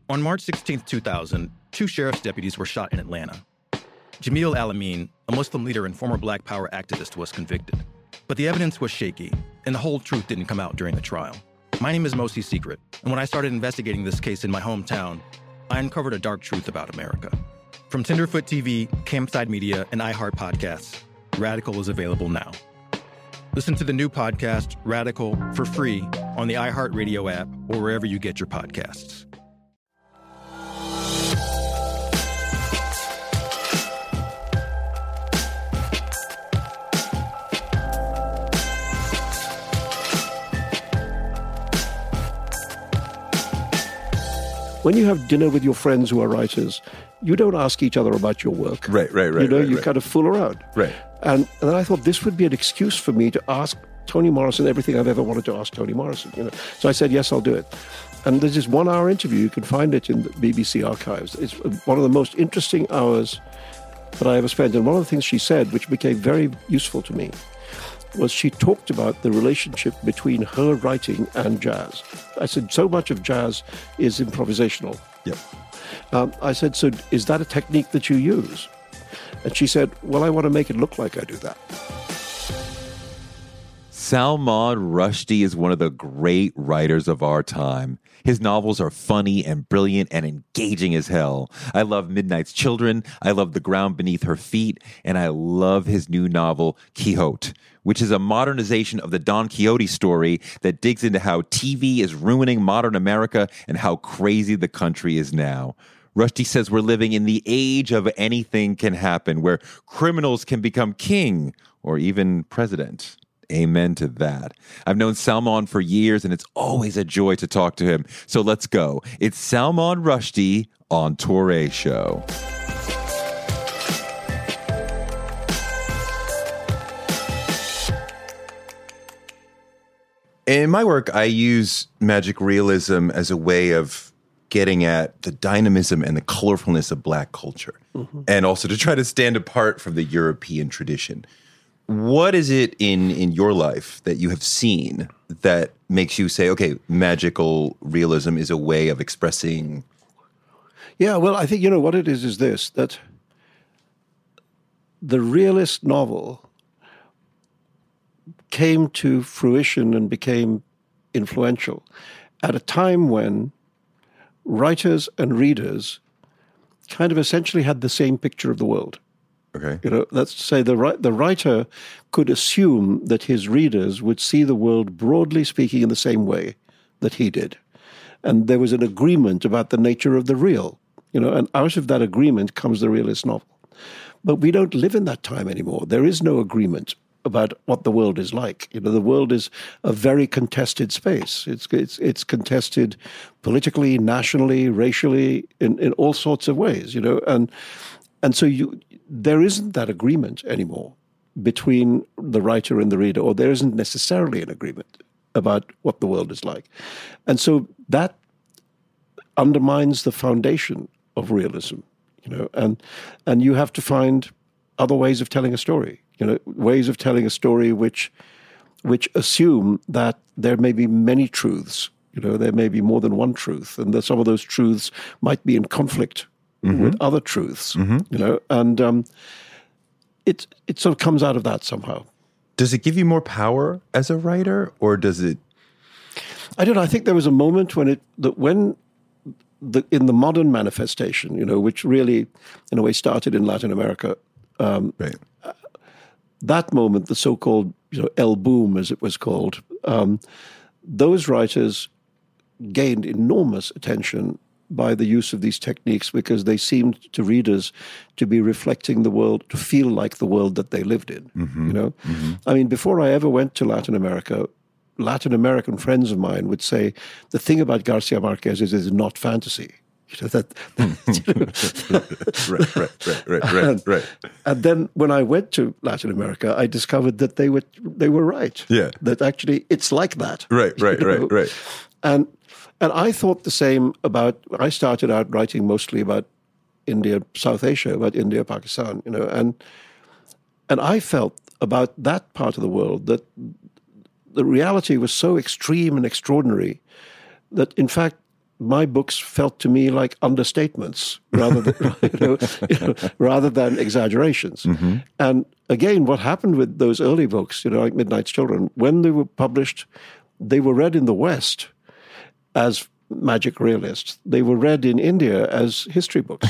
On March 16, 2000, 2 sheriff's deputies were shot in Atlanta. Jamil Al-Amin, a Muslim leader and former Black Power activist, was convicted. But the evidence was shaky, and the whole truth didn't come out during the trial. My name is Mosi Secret, and when I started investigating this case in my hometown, I uncovered a dark truth about America. From Tenderfoot TV, Campside Media, and iHeart Podcasts, Radical is available now. Listen to the new podcast, Radical, for free on the iHeartRadio app or wherever you get your podcasts. When you have dinner with your friends who are writers, you don't ask each other about your work. Right. You kind of fool around. Right. And then I thought this would be an excuse for me to ask Toni Morrison everything I've ever wanted to ask Toni Morrison. So I said, yes, I'll do it. And there's this 1 hour interview. You can find it in the BBC archives. It's one of the most interesting hours that I ever spent. And one of the things she said, which became very useful to me, was she talked about the relationship between her writing and jazz. I said, so much of jazz is improvisational. Yep. I said, so is that a technique that you use? And she said, well, I want to make it look like I do that. Salman Rushdie is one of the great writers of our time. His novels are funny and brilliant and engaging as hell. I love Midnight's Children, I love The Ground Beneath Her Feet, and I love his new novel, Quixote, which is a modernization of the Don Quixote story that digs into how TV is ruining modern America and how crazy the country is now. Rushdie says we're living in the age of anything can happen, where criminals can become king or even president. Amen to that. I've known Salman for years, and it's always a joy to talk to him. So let's go. It's Salman Rushdie on Touré Show. In my work, I use magic realism as a way of getting at the dynamism and the colorfulness of Black culture, and also to try to stand apart from the European tradition. What is it in your life that you have seen that makes you say, okay, magical realism is a way of expressing? Yeah, well, I think, what it is this, that the realist novel came to fruition and became influential at a time when writers and readers kind of essentially had the same picture of the world. Okay. Let's say the writer could assume that his readers would see the world, broadly speaking, in the same way that he did. And there was an agreement about the nature of the real, and out of that agreement comes the realist novel. But we don't live in that time anymore. There is no agreement about what the world is like. The world is a very contested space. It's contested politically, nationally, racially, in all sorts of ways, and so there isn't that agreement anymore between the writer and the reader, or there isn't necessarily an agreement about what the world is like. And so that undermines the foundation of realism, and you have to find other ways of telling a story, ways of telling a story which assume that there may be many truths, there may be more than one truth, and that some of those truths might be in conflict with other truths, and it sort of comes out of that somehow. Does it give you more power as a writer, or does it? I don't know. I think there was a moment when in the modern manifestation, which really, in a way, started in Latin America. Right. That moment, the so-called El Boom, as it was called, those writers gained enormous attention by the use of these techniques because they seemed to readers to be reflecting the world, to feel like the world that they lived in. I mean, before I ever went to Latin America, Latin American friends of mine would say, the thing about Garcia Marquez is it's not fantasy. Right. And then when I went to Latin America, I discovered that they were right. Yeah. That actually it's like that. Right. And I thought the same about, I started out writing mostly about India, South Asia, about India, Pakistan, and I felt about that part of the world that the reality was so extreme and extraordinary that, in fact, my books felt to me like understatements rather than, rather than exaggerations. Mm-hmm. And again, what happened with those early books, like Midnight's Children, when they were published, they were read in the West as magic realists. They were read in India as history books.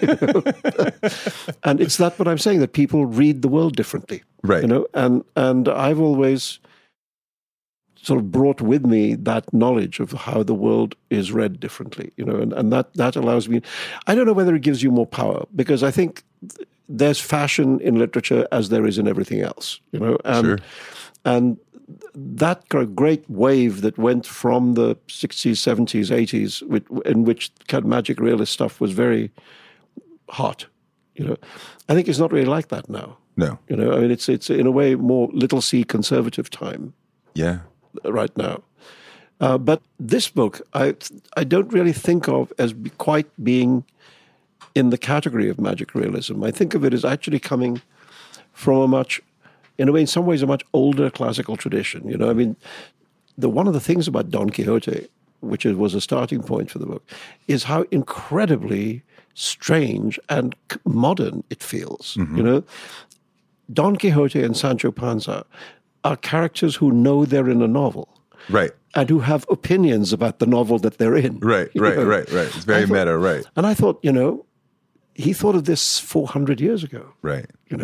And it's that what I'm saying, that people read the world differently. Right. And I've always sort of brought with me that knowledge of how the world is read differently, and that allows me. I don't know whether it gives you more power, because I think there's fashion in literature as there is in everything else, Sure. And that kind of great wave that went from the 60s, 70s, 80s, in which kind of magic realist stuff was very hot, I think it's not really like that now. No. I mean, it's in a way more little c conservative time. Yeah. Right now. But this book, I don't really think of as quite being in the category of magic realism. I think of it as actually coming from in some ways, a much older classical tradition. I mean, one of the things about Don Quixote, which was a starting point for the book, is how incredibly strange and modern it feels. Mm-hmm. Don Quixote and Sancho Panza are characters who know they're in a novel. Right. And who have opinions about the novel that they're in. Right. It's very meta, right. And I thought, he thought of this 400 years ago. Right.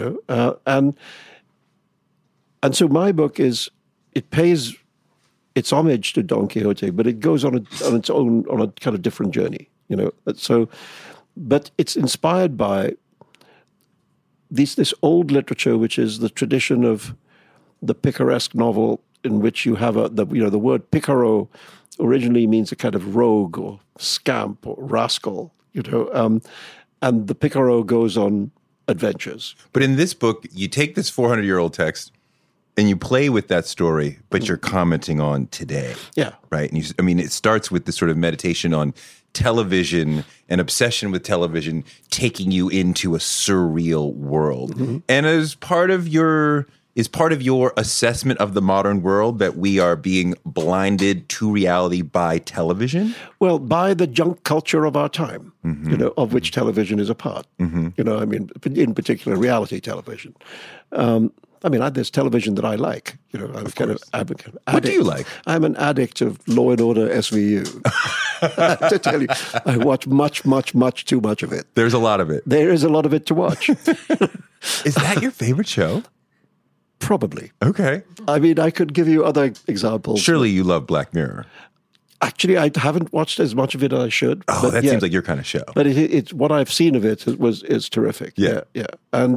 And so my book it pays its homage to Don Quixote, but it goes on its own, on a kind of different journey, So, but it's inspired by this old literature, which is the tradition of the picaresque novel, in which you have the word picaro originally means a kind of rogue or scamp or rascal, and the picaro goes on adventures. But in this book, you take this 400-year-old text and you play with that story, but you're commenting on today. Yeah. Right. And it starts with this sort of meditation on television and obsession with television taking you into a surreal world. Mm-hmm. And as part of your assessment of the modern world that we are being blinded to reality by television? Well, by the junk culture of our time, mm-hmm. Of which television is a part. Mm-hmm. I mean, in particular, reality television. There's television that I like. I'm a kind of addict. What do you like? I'm an addict of Law and Order SVU. To tell you, I watch much, much, much too much of it. There's a lot of it. There is a lot of it to watch. Is that your favorite show? Probably. Okay. I mean, I could give you other examples. Surely you love Black Mirror. Actually, I haven't watched as much of it as I should. Oh, that seems like your kind of show. But it's what I've seen of it is terrific. Yeah. And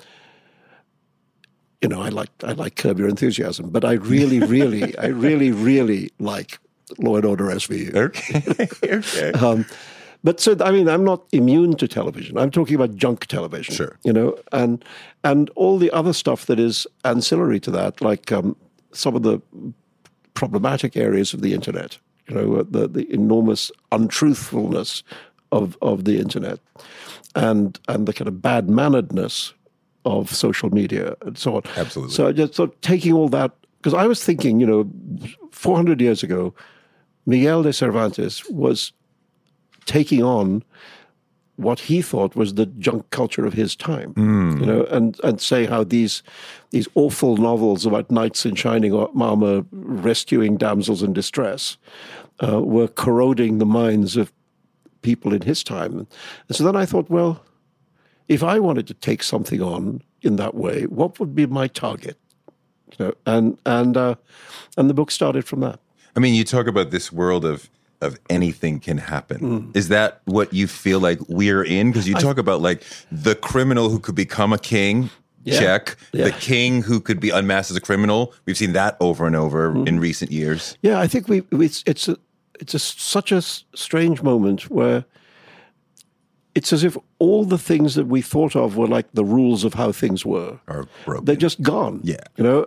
I like Curb Your Enthusiasm, but I really, really like Law and Order SVU. Okay. But so, I'm not immune to television. I'm talking about junk television. Sure. And all the other stuff that is ancillary to that, like some of the problematic areas of the internet, the enormous untruthfulness of the internet, and the kind of bad-manneredness of social media and so on. Absolutely. So I just sort of taking all that, because I was thinking, 400 years ago, Miguel de Cervantes was taking on what he thought was the junk culture of his time, and say how these awful novels about knights in shining armor rescuing damsels in distress were corroding the minds of people in his time. And so then I thought, well, if I wanted to take something on in that way, what would be my target? And the book started from that. I mean, you talk about this world of anything can happen. Is that what you feel like we're in? Because you talk about like the criminal who could become a king, check. Yeah. The king who could be unmasked as a criminal. We've seen that over and over in recent years. Yeah, I think it's such a strange moment where it's as if all the things that we thought of were like the rules of how things were Are broken. They're just gone. Yeah.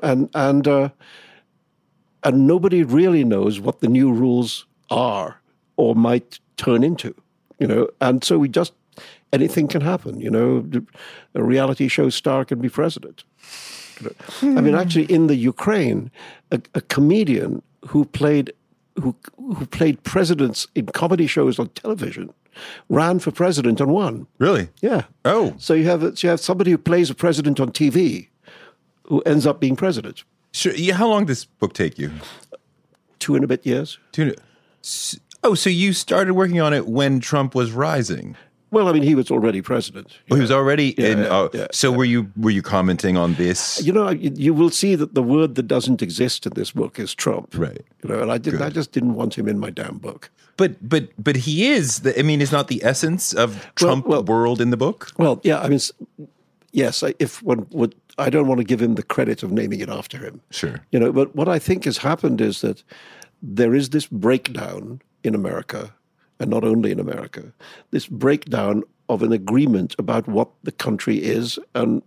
And nobody really knows what the new rules are or might turn into, and so anything can happen, a reality show star can be president. I mean, actually in the Ukraine, a comedian who played who played presidents in comedy shows on television ran for president and won. Really? Yeah. Oh. So you have somebody who plays a president on TV who ends up being president. Sure. Yeah, how long did this book take you? 2 and a bit years. Oh, so you started working on it when Trump was rising? Well, I mean, he was already president. Oh, he was already Yeah. So were you commenting on this? You know, you will see that the word that doesn't exist in this book is Trump. Right. You know, and I just didn't want him in my damn book. But he is. Is not the essence of Trump world in the book? Well, yeah. I mean, yes. If one would, I don't want to give him the credit of naming it after him. Sure. You know, but what I think has happened is that there is this breakdown in America. And not only in America, this breakdown of an agreement about what the country is and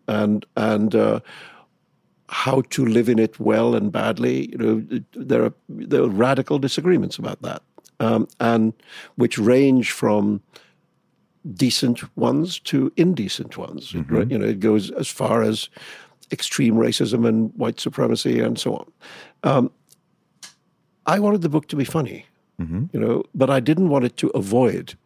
how to live in it well and badly. You know, there are radical disagreements about that, and which range from decent ones to indecent ones. Mm-hmm. Right? You know, it goes as far as extreme racism and white supremacy and so on. I wanted the book to be funny. Mm-hmm. You know, but I didn't want it to avoid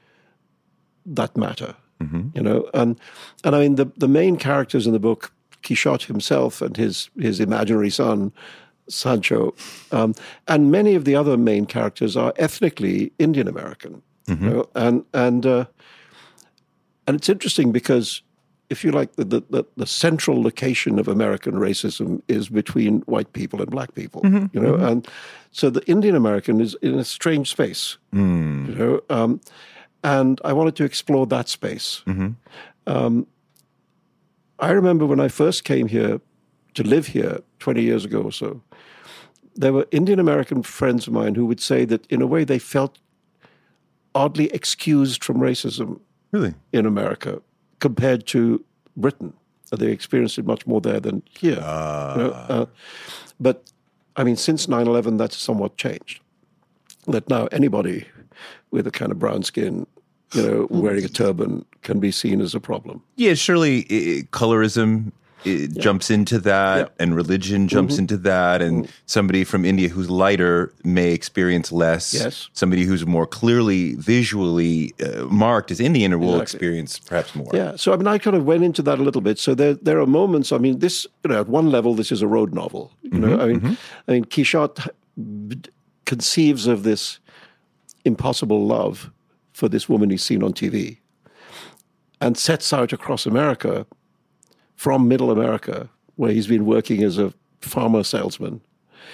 that matter. Mm-hmm. You know, and I mean the main characters in the book, Quixote himself and his imaginary son, Sancho, and many of the other main characters are ethnically Indian American. Mm-hmm. You know, and it's interesting because, if you like, the central location of American racism is between white people and black people, mm-hmm. you know, mm-hmm. and so the Indian American is in a strange space, you know, and I wanted to explore that space. Mm-hmm. I remember when I first came here to live here 20 years ago or so, there were Indian American friends of mine who would say that in a way they felt oddly excused from racism Really? in America compared to Britain. They experienced it much more there than here. You know? But, I mean, since 9/11, that's somewhat changed. That now anybody with a kind of brown skin, you know, wearing a turban can be seen as a problem. Yeah, surely colorism jumps into that, and religion jumps into that, and somebody from India who's lighter may experience less. Yes. Somebody who's more clearly visually marked as Indian will experience perhaps more. Yeah, so I mean, I kind of went into that a little bit. So there are moments. I mean, this, you know, at one level, this is a road novel. You know, I mean, Quixote conceives of this impossible love for this woman he's seen on TV, and sets out across America, from Middle America, where he's been working as a farmer salesman,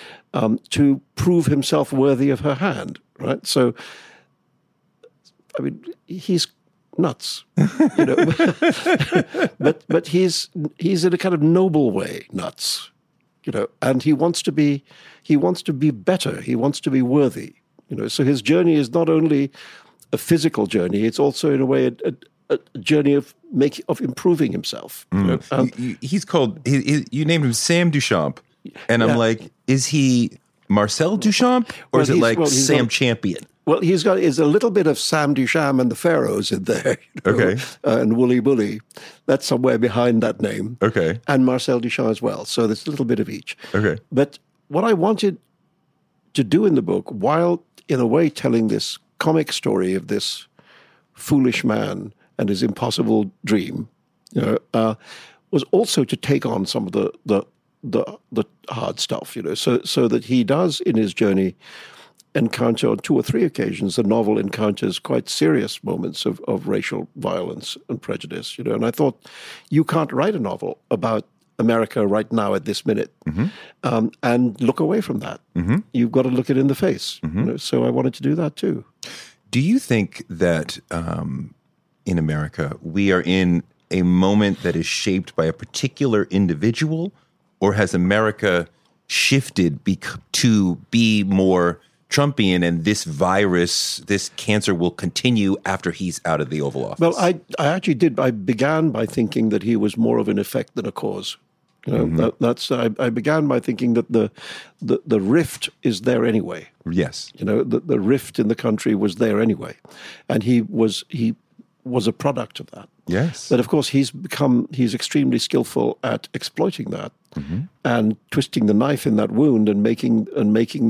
to prove himself worthy of her hand. Right, so I mean, he's nuts, you know, but he's in a kind of noble way nuts, you know, and he wants to be better. He wants to be worthy, you know. So his journey is not only a physical journey; it's also, in a way, a journey of improving himself. You know? He's called. You named him Sam Duchamp, and I'm like, is he Marcel Duchamp, or is it like Sam Champion? Well, he's got a little bit of Sam Duchamp and the Pharaohs in there. You know? Okay. And Wooly Bully. That's somewhere behind that name. Okay. And Marcel Duchamp as well. So there's a little bit of each. Okay. But what I wanted to do in the book, while in a way telling this comic story of this foolish man and his impossible dream, you know, was also to take on some of the hard stuff, you know, so that he does in his journey encounter on 2 or 3 occasions. The novel encounters quite serious moments of racial violence and prejudice, you know. And I thought, you can't write a novel about America right now at this minute and look away from that. You've got to look it in the face. You know? So I wanted to do that too. Do you think that in America we are in a moment that is shaped by a particular individual, or has America shifted to be more Trumpian, and this virus, this cancer, will continue after he's out of the Oval Office? Well, I actually did. I began by thinking that he was more of an effect than a cause. You know, I began by thinking that the rift is there anyway. Yes. You know, the rift in the country was there anyway, and he was a product of that. Yes. But of course, he's extremely skillful at exploiting that and twisting the knife in that wound and making it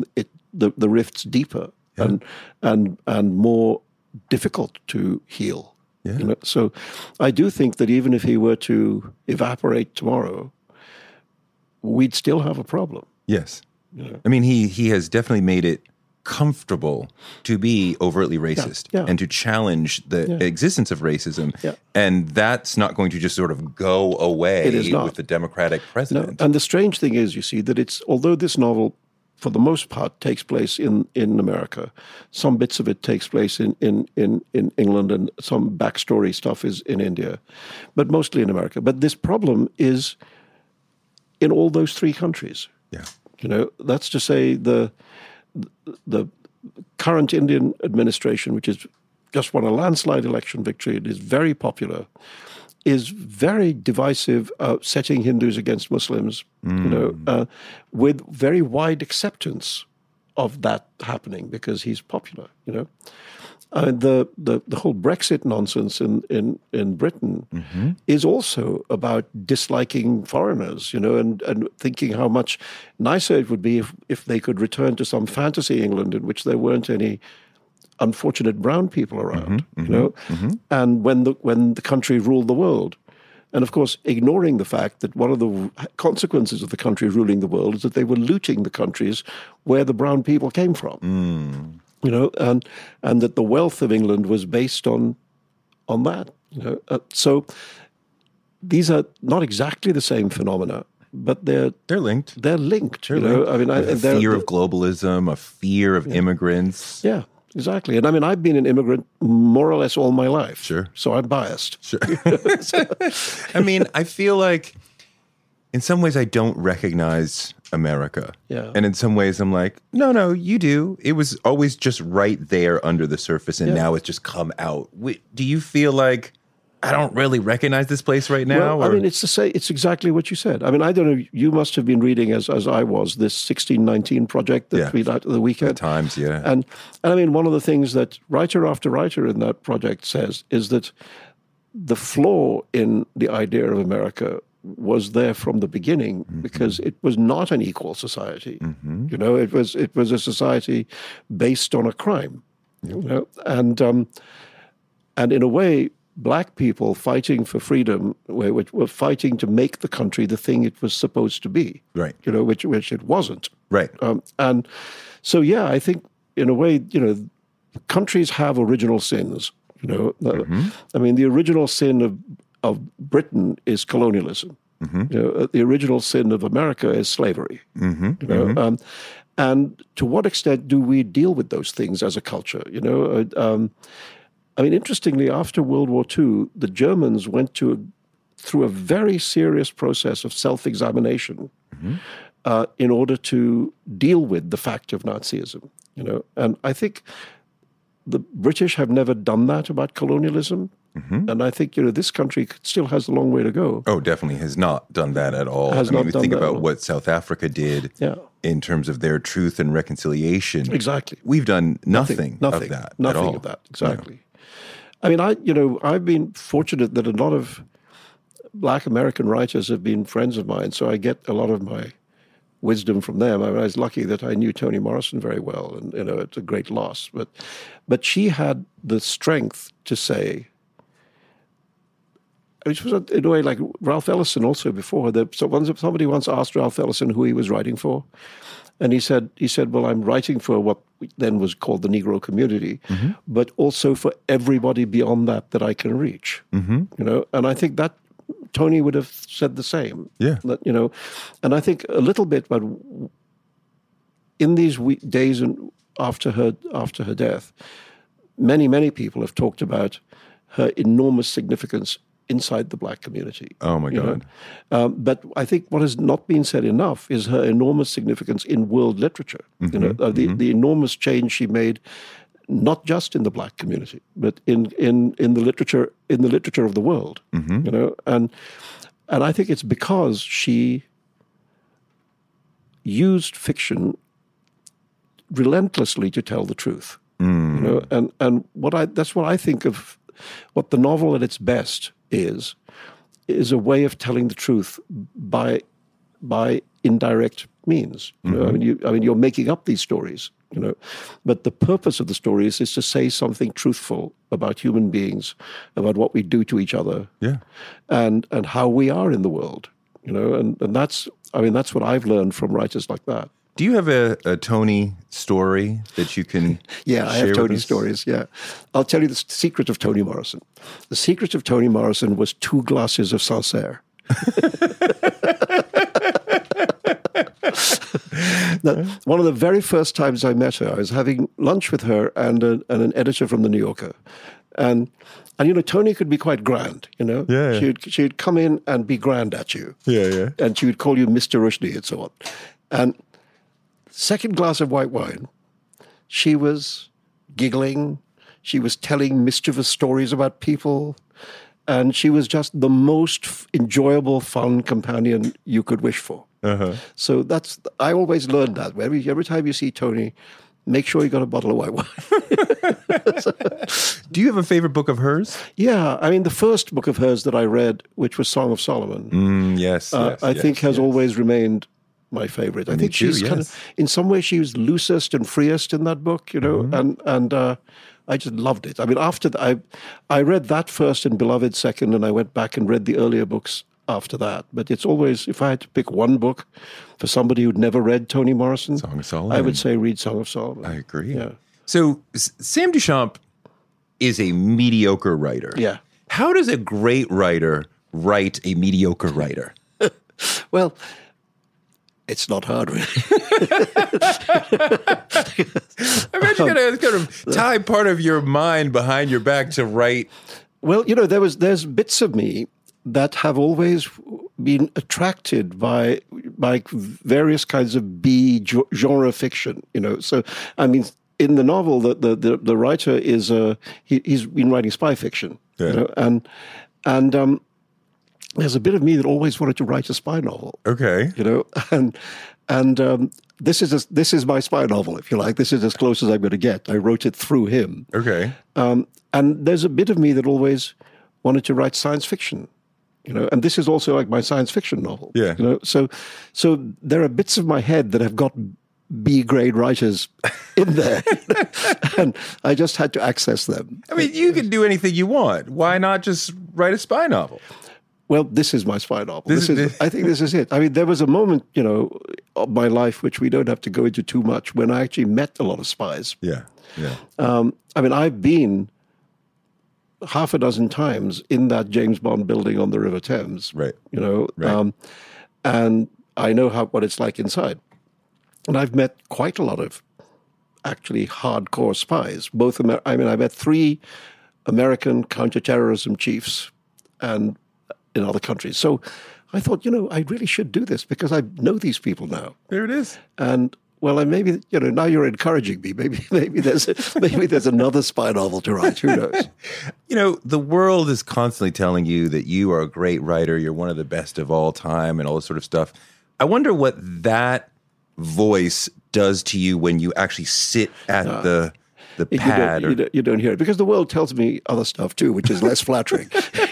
the rifts deeper and more difficult to heal. Yeah. You know? So I do think that even if he were to evaporate tomorrow, we'd still have a problem. Yes. I mean, he has definitely made it comfortable to be overtly racist and to challenge the existence of racism. Yeah. And that's not going to just sort of go away with the Democratic president. No. And the strange thing is, you see, that although this novel, for the most part, takes place in America, some bits of it takes place in England, and some backstory stuff is in India, but mostly in America. But this problem is in all those three countries. Yeah. You know, that's to say the current Indian administration, which has just won a landslide election victory, it is very popular, is very divisive, setting Hindus against Muslims, with very wide acceptance of that happening because he's popular, The whole Brexit nonsense in Britain is also about disliking foreigners, and thinking how much nicer it would be if they could return to some fantasy England in which there weren't any unfortunate brown people around, and when the country ruled the world. And of course, ignoring the fact that one of the consequences of the country ruling the world is that they were looting the countries where the brown people came from. And that the wealth of England was based on that. So these are not exactly the same phenomena, but they're linked. They're linked. I mean, a fear of globalism, a fear of immigrants. Yeah, exactly. And I mean, I've been an immigrant more or less all my life. Sure. So I'm biased. Sure. I mean, I feel like in some ways I don't recognize America. Yeah. And in some ways I'm like, no, you do. It was always just right there under the surface, and now it's just come out. Do you feel like I don't really recognize this place right now? Well, I mean, it's exactly what you said. I mean, I don't know, you must have been reading, as I was, this 1619 project that we out of the weekend. At times, yeah. And I mean, one of the things that writer after writer in that project says is that the flaw in the idea of America was there from the beginning because it was not an equal society. It was a society based on a crime. And in a way, black people fighting for freedom were fighting to make the country the thing it was supposed to be. Right. Which it wasn't. Right. And so, I think in a way, countries have original sins. I mean, the original sin of Britain is colonialism. The original sin of America is slavery. And to what extent do we deal with those things as a culture? I mean, interestingly, after World War II, the Germans went through a very serious process of self-examination in order to deal with the fact of Nazism. And I think the British have never done that about colonialism. And I think, this country still has a long way to go. Oh, definitely has not done that at all. We think about what South Africa did in terms of their truth and reconciliation. Exactly. We've done nothing of that at all. Nothing of that, exactly. I mean, I've been fortunate that a lot of Black American writers have been friends of mine, so I get a lot of my wisdom from them. I mean, I was lucky that I knew Toni Morrison very well, and it's a great loss. But she had the strength to say, which was in a way like Ralph Ellison also before. Somebody once asked Ralph Ellison who he was writing for, and he said, well, I'm writing for what then was called the Negro community, but also for everybody beyond that I can reach. And I think that Toni would have said the same. Yeah. That, and I think a little bit, but in these days and after her death, many people have talked about her enormous significance inside the Black community. Oh, my God. But I think what has not been said enough is her enormous significance in world literature. The enormous change she made, not just in the Black community, but in the literature of the world. And I think it's because she used fiction relentlessly to tell the truth. And that's what I think of what the novel at its best is a way of telling the truth by indirect means. You know, I mean, you're making up these stories. You know, but the purpose of the stories is to say something truthful about human beings, about what we do to each other, and how we are in the world. You know, and that's what I've learned from writers like that. Do you have a Tony story that you can Yeah, I have Tony stories, yeah. I'll tell you the secret of Toni Morrison. The secret of Toni Morrison was 2 glasses of Sancerre. Now, one of the very first times I met her, I was having lunch with her and an editor from The New Yorker. And you know, Toni could be quite grand, you know. Yeah. She'd come in and be grand at you. Yeah. And she would call you Mr. Rushdie and so on. And second glass of white wine, she was giggling. She was telling mischievous stories about people. And she was just the most enjoyable, fun companion you could wish for. So I always learned that. Every time you see Toni, make sure you got a bottle of white wine. Do you have a favorite book of hers? Yeah. I mean, the first book of hers that I read, which was Song of Solomon, I think has always remained my favorite. I think she's kind of, in some way, she was loosest and freest in that book, you know, and I just loved it. I mean, after that, I read that first and Beloved second, and I went back and read the earlier books after that. But it's always, if I had to pick one book for somebody who'd never read Toni Morrison, Song of Solomon, I would say read Song of Solomon. I agree. Yeah. So Sam Duchamp is a mediocre writer. Yeah. How does a great writer write a mediocre writer? Well, it's not hard, really. I bet you're going to kind of tie part of your mind behind your back to write. Well, you know, there's bits of me that have always been attracted by various kinds of B genre fiction. You know, so I mean, in the novel, the writer is he's been writing spy fiction. You know, and there's a bit of me that always wanted to write a spy novel. Okay. You know, and this is my spy novel, if you like. This is as close as I'm going to get. I wrote it through him. Okay. And there's a bit of me that always wanted to write science fiction. You know, and this is also like my science fiction novel. Yeah. You know, so there are bits of my head that have got B-grade writers in there, and I just had to access them. I mean, you can do anything you want. Why not just write a spy novel? Well, this is my spy novel. I think this is it. I mean, there was a moment, you know, of my life, which we don't have to go into too much, when I actually met a lot of spies. Yeah. I mean, I've been half a dozen times in that James Bond building on the River Thames. Right. You know, Right. And I know what it's like inside. And I've met quite a lot of actually hardcore spies. I met 3 American counterterrorism chiefs and in other countries. So I thought, you know, I really should do this because I know these people now. There it is. And well, and maybe, you know, now you're encouraging me. Maybe there's another spy novel to write. Who knows? You know, the world is constantly telling you that you are a great writer, you're one of the best of all time, and all this sort of stuff. I wonder what that voice does to you when you actually sit at the pad. You don't hear it because the world tells me other stuff too, which is less flattering.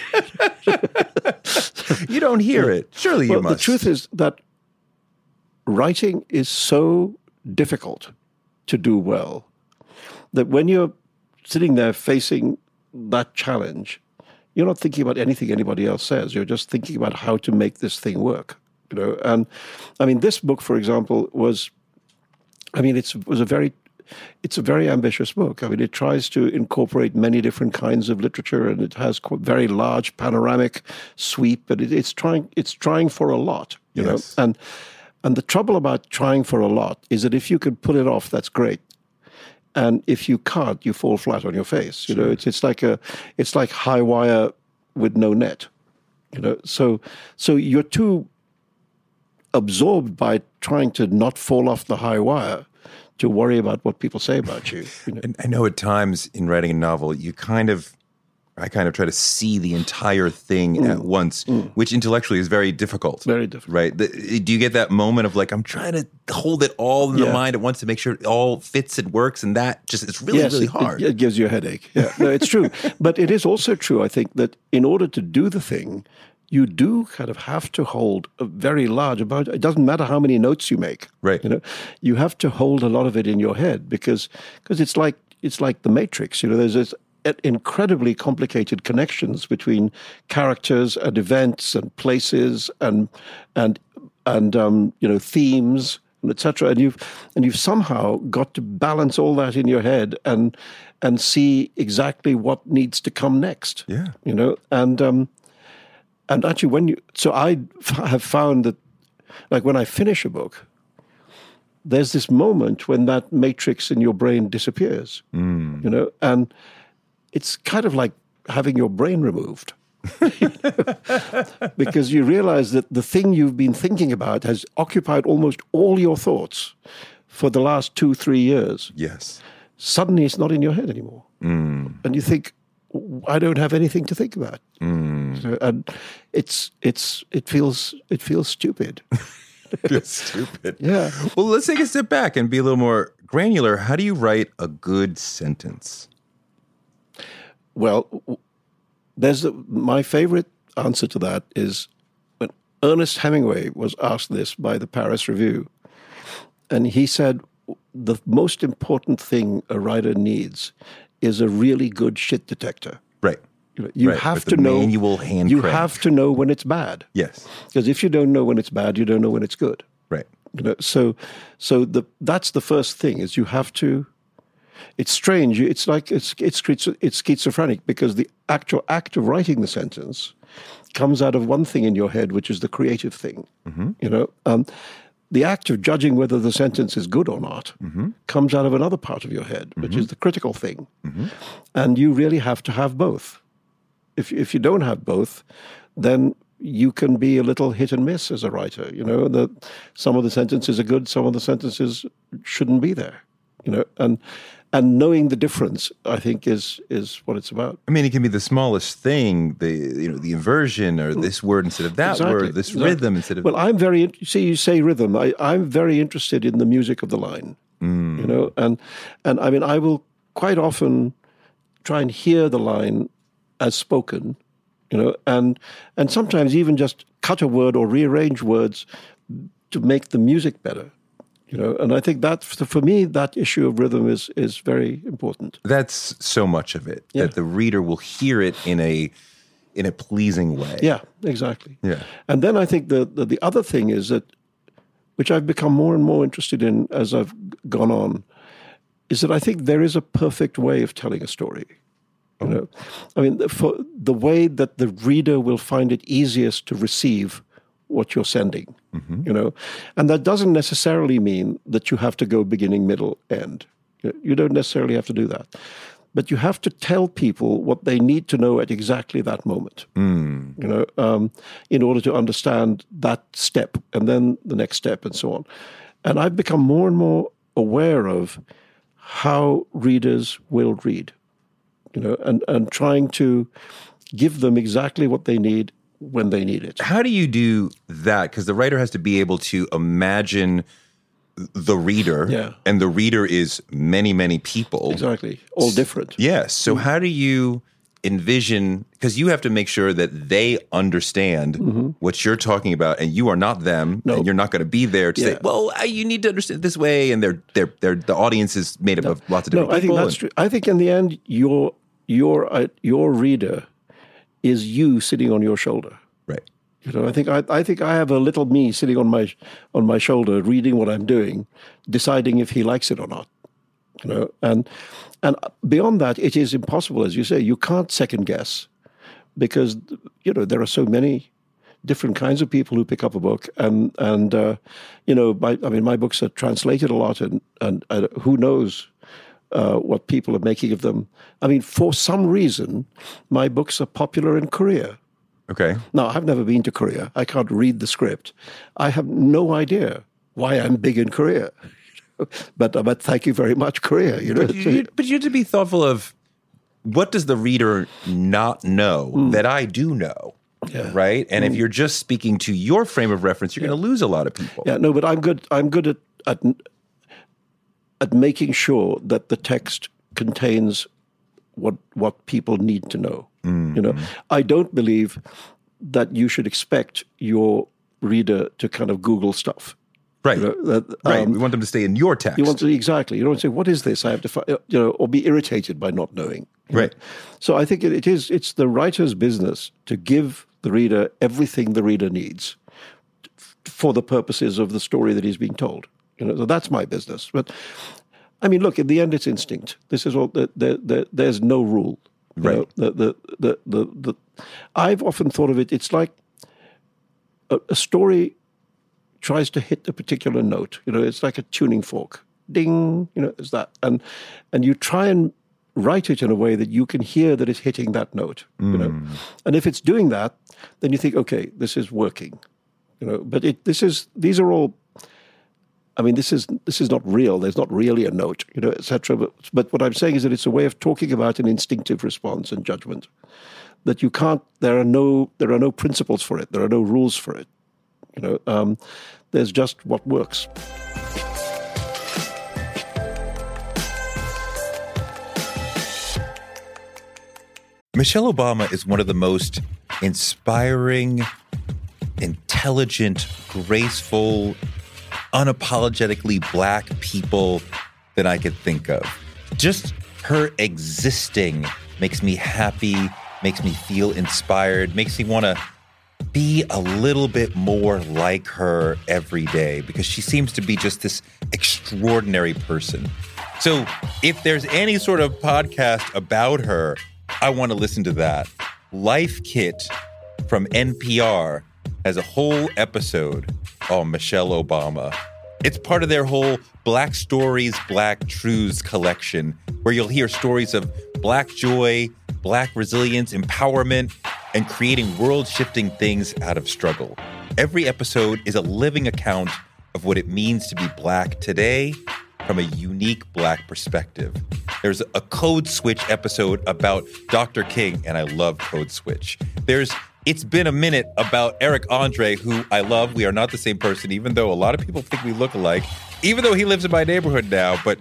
You don't hear it. Surely you must. The truth is that writing is so difficult to do well that when you're sitting there facing that challenge, you're not thinking about anything anybody else says. You're just thinking about how to make this thing work. You know, and I mean, this book, for example, it's a very ambitious book. I mean, it tries to incorporate many different kinds of literature, and it has very large panoramic sweep. But it's trying for a lot. You know, and the trouble about trying for a lot is that if you can pull it off, that's great. And if you can't, you fall flat on your face. You know, it's like high wire with no net. You know, so you're too absorbed by trying to not fall off the high wire to worry about what people say about you. You know? And I know at times in writing a novel, I kind of try to see the entire thing at once, which intellectually is very difficult. Very difficult. Right? Do you get that moment of like, I'm trying to hold it all in the mind at once to make sure it all fits and works, and that just, it's really, really hard. It gives you a headache. Yeah, no, it's true. But it is also true, I think, that in order to do the thing, you do kind of have to hold a very large amount. It doesn't matter how many notes you make. Right. You have to hold a lot of it in your head because it's like the Matrix. There's this incredibly complicated connections between characters and events and places and themes and etc. And you've somehow got to balance all that in your head and see exactly what needs to come next. Yeah. And actually, I have found that, like when I finish a book, there's this moment when that matrix in your brain disappears. And it's kind of like having your brain removed. Because you realize that the thing you've been thinking about has occupied almost all your thoughts for the last 2-3 years. Yes. Suddenly it's not in your head anymore. And you think, I don't have anything to think about. So, and it feels stupid. It's stupid. Yeah. Well, let's take a step back and be a little more granular. How do you write a good sentence? Well, my favorite answer to that is when Ernest Hemingway was asked this by the Paris Review, and he said, the most important thing a writer needs is a really good shit detector. Right. You Right, have with to the know. manual hand You crank. have to know when it's bad. Yes. Because if you don't know when it's bad, you don't know when it's good. Right. So that's the first thing is you have to. It's strange. It's like it's schizophrenic because the actual act of writing the sentence comes out of one thing in your head, which is the creative thing. The act of judging whether the sentence is good or not comes out of another part of your head, which is the critical thing. And you really have to have both. If you don't have both, then you can be a little hit and miss as a writer. That some of the sentences are good, some of the sentences shouldn't be there. And knowing the difference, I think, is what it's about. I mean, it can be the smallest thing, the inversion or this word instead of that word, this rhythm instead of... Well, you say rhythm. I'm very interested in the music of the line, and I mean, I will quite often try and hear the line as spoken, and sometimes even just cut a word or rearrange words to make the music better. And I think that for me, that issue of rhythm is very important. That's so much of it, that the reader will hear it in a pleasing way. Yeah, exactly. Yeah. And then I think the other thing is that, which I've become more and more interested in as I've gone on, is that I think there is a perfect way of telling a story. I mean, for the way that the reader will find it easiest to receive what you're sending, and that doesn't necessarily mean that you have to go beginning, middle, end. You don't necessarily have to do that, but you have to tell people what they need to know at exactly that moment, in order to understand that step and then the next step and so on. And I've become more and more aware of how readers will read, and trying to give them exactly what they need when they need it. How do you do that? Because the writer has to be able to imagine the reader, and the reader is many, many people. Exactly. All different. Yes. So how do you envision, because you have to make sure that they understand what you're talking about, and you are not them, and you're not going to be there to say, well, you need to understand it this way, and the audience is made up of lots of different people. I think that's true. I think in the end, your reader is you sitting on your shoulder. Right. I think I have a little me sitting on my shoulder, reading what I'm doing, deciding if he likes it or not. And beyond that, it is impossible, as you say. You can't second guess because there are so many different kinds of people who pick up a book, and my books are translated a lot, and who knows what people are making of them. I mean, for some reason, my books are popular in Korea. Okay. Now, I've never been to Korea. I can't read the script. I have no idea why I'm big in Korea. But thank you very much, Korea. But you have to be thoughtful of, what does the reader not know that I do know? Yeah. Right? And if you're just speaking to your frame of reference, you're going to lose a lot of people. Yeah, no, but I'm good at making sure that the text contains what people need to know. I don't believe that you should expect your reader to kind of Google stuff. Right. Right. We want them to stay in your text. You want to, exactly. You don't want to say, what is this? I have to find, or be irritated by not knowing. Right. So I think it's the writer's business to give the reader everything the reader needs for the purposes of the story that he's being told. So that's my business. But I mean, look, in the end, it's instinct. This is all. There's no rule. Right. I've often thought of it. It's like a story tries to hit a particular note. It's like a tuning fork. Ding. It's that, and you try and write it in a way that you can hear that it's hitting that note. And if it's doing that, then you think, okay, this is working. But these are all. I mean, this is not real. There's not really a note, etc. But what I'm saying is that it's a way of talking about an instinctive response and judgment. That you can't. There are no principles for it. There are no rules for it. There's just what works. Michelle Obama is one of the most inspiring, intelligent, graceful, unapologetically Black people that I could think of. Just her existing makes me happy, makes me feel inspired, makes me want to be a little bit more like her every day because she seems to be just this extraordinary person. So if there's any sort of podcast about her, I want to listen to that. Life Kit from NPR has a whole episode on Michelle Obama. It's part of their whole Black Stories, Black Truths collection, where you'll hear stories of Black joy, Black resilience, empowerment, and creating world-shifting things out of struggle. Every episode is a living account of what it means to be Black today from a unique Black perspective. There's a Code Switch episode about Dr. King, and I love Code Switch. There's It's Been a Minute about Eric Andre, who I love. We are not the same person, even though a lot of people think we look alike, even though he lives in my neighborhood now. But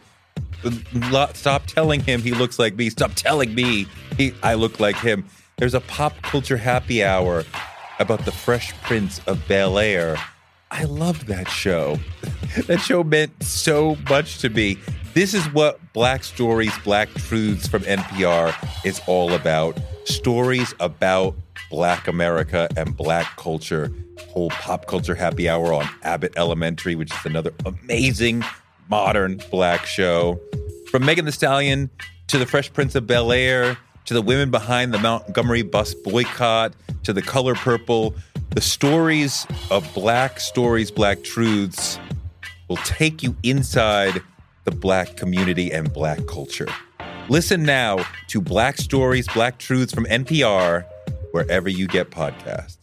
stop telling him he looks like me. Stop telling me I look like him. There's a pop culture happy hour about the Fresh Prince of Bel-Air. I loved that show. That show meant so much to me. This is what Black Stories, Black Truths from NPR is all about. Stories about Black America and Black culture. Whole pop culture happy hour on Abbott Elementary, which is another amazing modern Black show. From Megan Thee Stallion to the Fresh Prince of Bel-Air to the women behind the Montgomery bus boycott to the Color Purple, the stories of Black Stories, Black Truths will take you inside the Black community and Black culture. Listen now to Black Stories, Black Truths from NPR, wherever you get podcasts.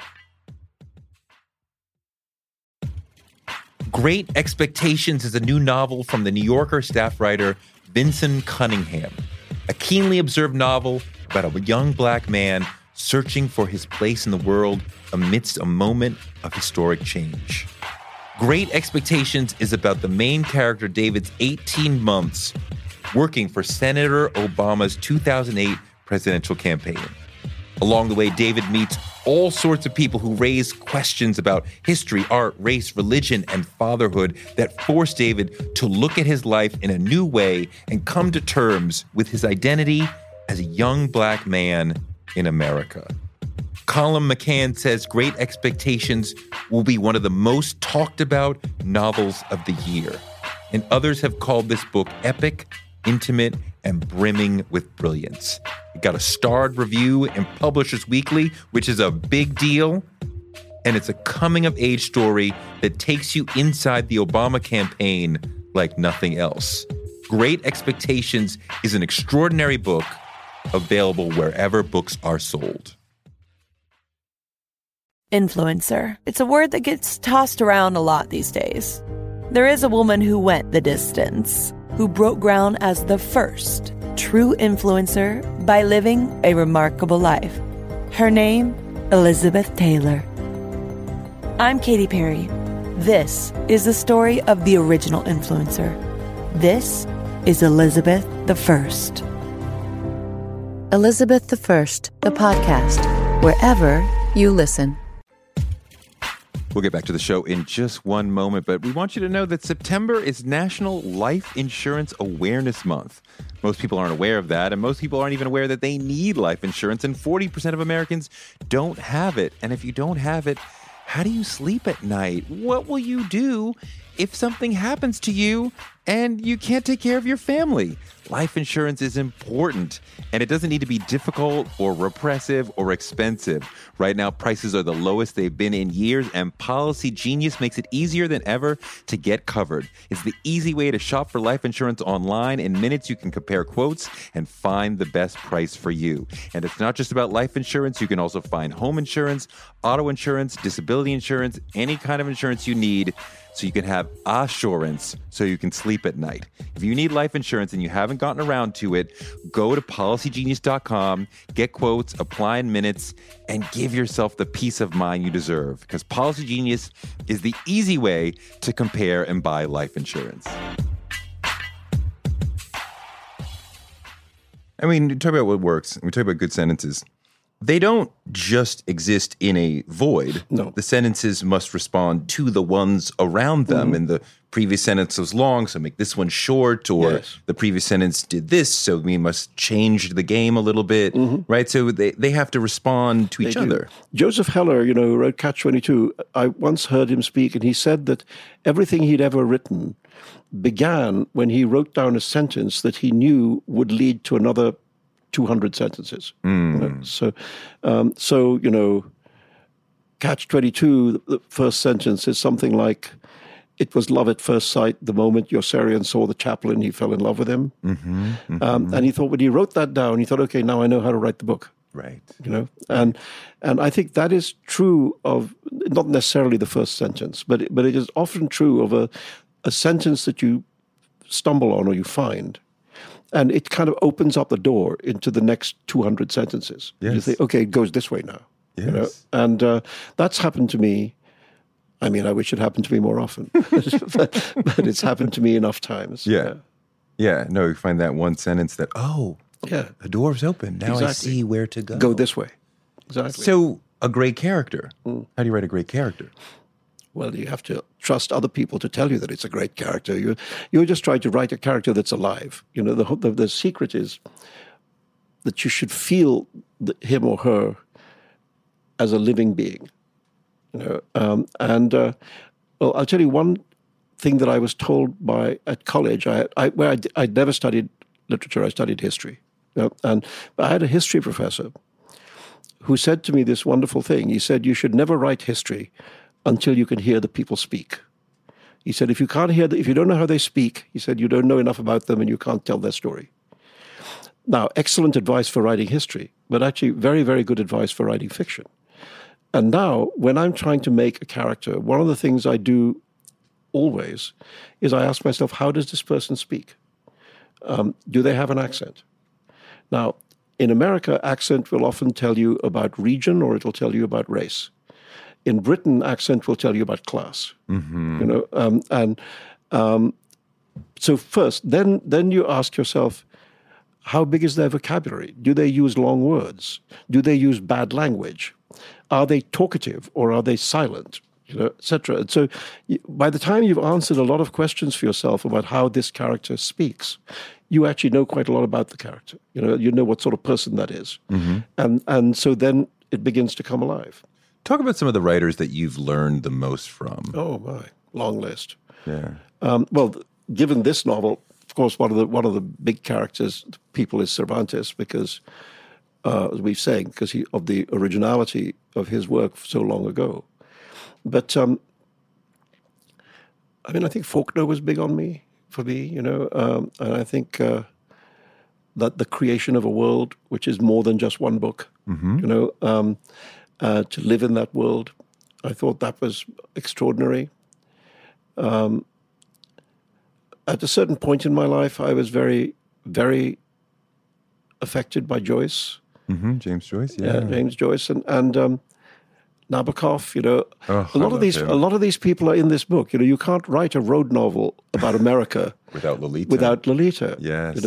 Great Expectations is a new novel from the New Yorker staff writer Vincent Cunningham, a keenly observed novel about a young Black man searching for his place in the world amidst a moment of historic change. Great Expectations is about the main character David's 18 months working for Senator Obama's 2008 presidential campaign. Along the way, David meets all sorts of people who raise questions about history, art, race, religion, and fatherhood that force David to look at his life in a new way and come to terms with his identity as a young Black man in America. Colin McCann says Great Expectations will be one of the most talked about novels of the year. And others have called this book epic, intimate, and brimming with brilliance. It got a starred review in Publishers Weekly, which is a big deal. And it's a coming-of-age story that takes you inside the Obama campaign like nothing else. Great Expectations is an extraordinary book available wherever books are sold. Influencer. It's a word that gets tossed around a lot these days. There is a woman who went the distance, who broke ground as the first true influencer by living a remarkable life. Her name, Elizabeth Taylor. I'm Katy Perry. This is the story of the original influencer. This is Elizabeth the First. Elizabeth the First, the podcast, wherever You listen. We'll get back to the show in just one moment, but we want you to know that September is National Life Insurance Awareness Month. Most people aren't aware of that, and most people aren't even aware that they need life insurance, and 40% of Americans don't have it. And if you don't have it, how do you sleep at night? What will you do if something happens to you and you can't take care of your family? Life insurance is important, and it doesn't need to be difficult or repressive or expensive. Right now, prices are the lowest they've been in years, and Policy Genius makes it easier than ever to get covered. It's the easy way to shop for life insurance online. In minutes, you can compare quotes and find the best price for you. And it's not just about life insurance. You can also find home insurance, auto insurance, disability insurance, any kind of insurance you need, so you can have assurance so you can sleep at night. If you need life insurance and you haven't gotten around to it, go to PolicyGenius.com, get quotes, apply in minutes, and give yourself the peace of mind you deserve, because Policy Genius is the easy way to compare and buy life insurance. I mean, we talk about what works, and we talk about good sentences. They don't just exist in a void. No. The sentences must respond to the ones around them. And the previous sentence was long, so make this one short. Or Yes. the previous sentence did this, so we must change the game a little bit. Right? So they have to respond to each They do. other. Joseph Heller, who wrote Catch-22, I once heard him speak, and he said that everything he'd ever written began when he wrote down a sentence that he knew would lead to another 200 sentences. So, Catch-22, the first sentence is something like, "It was love at first sight. The moment Yossarian saw the chaplain, he fell in love with him." And he thought, when he wrote that down, he thought, okay, now I know how to write the book. Right. And I think that is true of not necessarily the first sentence, but it is often true of a sentence that you stumble on or you find. And it kind of opens up the door into the next 200 sentences. Yes. You think, okay, it goes this way now. Yes. And that's happened to me. I mean, I wish it happened to me more often, but it's happened to me enough times. Yeah. Yeah. No, you find that one sentence that, Yeah. the door's open. Now I Exactly. see where to go. Go this way. Exactly. So, a great character. How do you write a great character? Well, you have to trust other people to tell you that it's a great character. You're just trying to write a character that's alive. The secret is that you should feel him or her as a living being. Well, I'll tell you one thing that I was told at college. I'd never studied literature. I studied history, and I had a history professor who said to me this wonderful thing. He said, "You should never write history until you can hear the people speak." He said, if you can't hear if you don't know how they speak, he said, you don't know enough about them and you can't tell their story. Now, excellent advice for writing history, but actually very, very good advice for writing fiction. And now, when I'm trying to make a character, one of the things I do always is I ask myself, how does this person speak? Do they have an accent? Now, in America, accent will often tell you about region or it will tell you about race. In Britain, accent will tell you about class. So first, then you ask yourself, how big is their vocabulary? Do they use long words? Do they use bad language? Are they talkative or are they silent? Etc. And so by the time you've answered a lot of questions for yourself about how this character speaks, you actually know quite a lot about the character. You know what sort of person that is. And so then it begins to come alive. Talk about some of the writers that you've learned the most from. Oh my, long list. Yeah. Well, given this novel, of course, one of the big characters, people, is Cervantes, because, as we've said, because of the originality of his work so long ago. But I think Faulkner was big for me, and I think that the creation of a world which is more than just one book, to live in that world, I thought that was extraordinary. At a certain point in my life, I was very, very affected by Joyce. James Joyce, yeah. James Joyce and Nabokov. A lot of these people are in this book. You can't write a road novel about America without Lolita. Yes.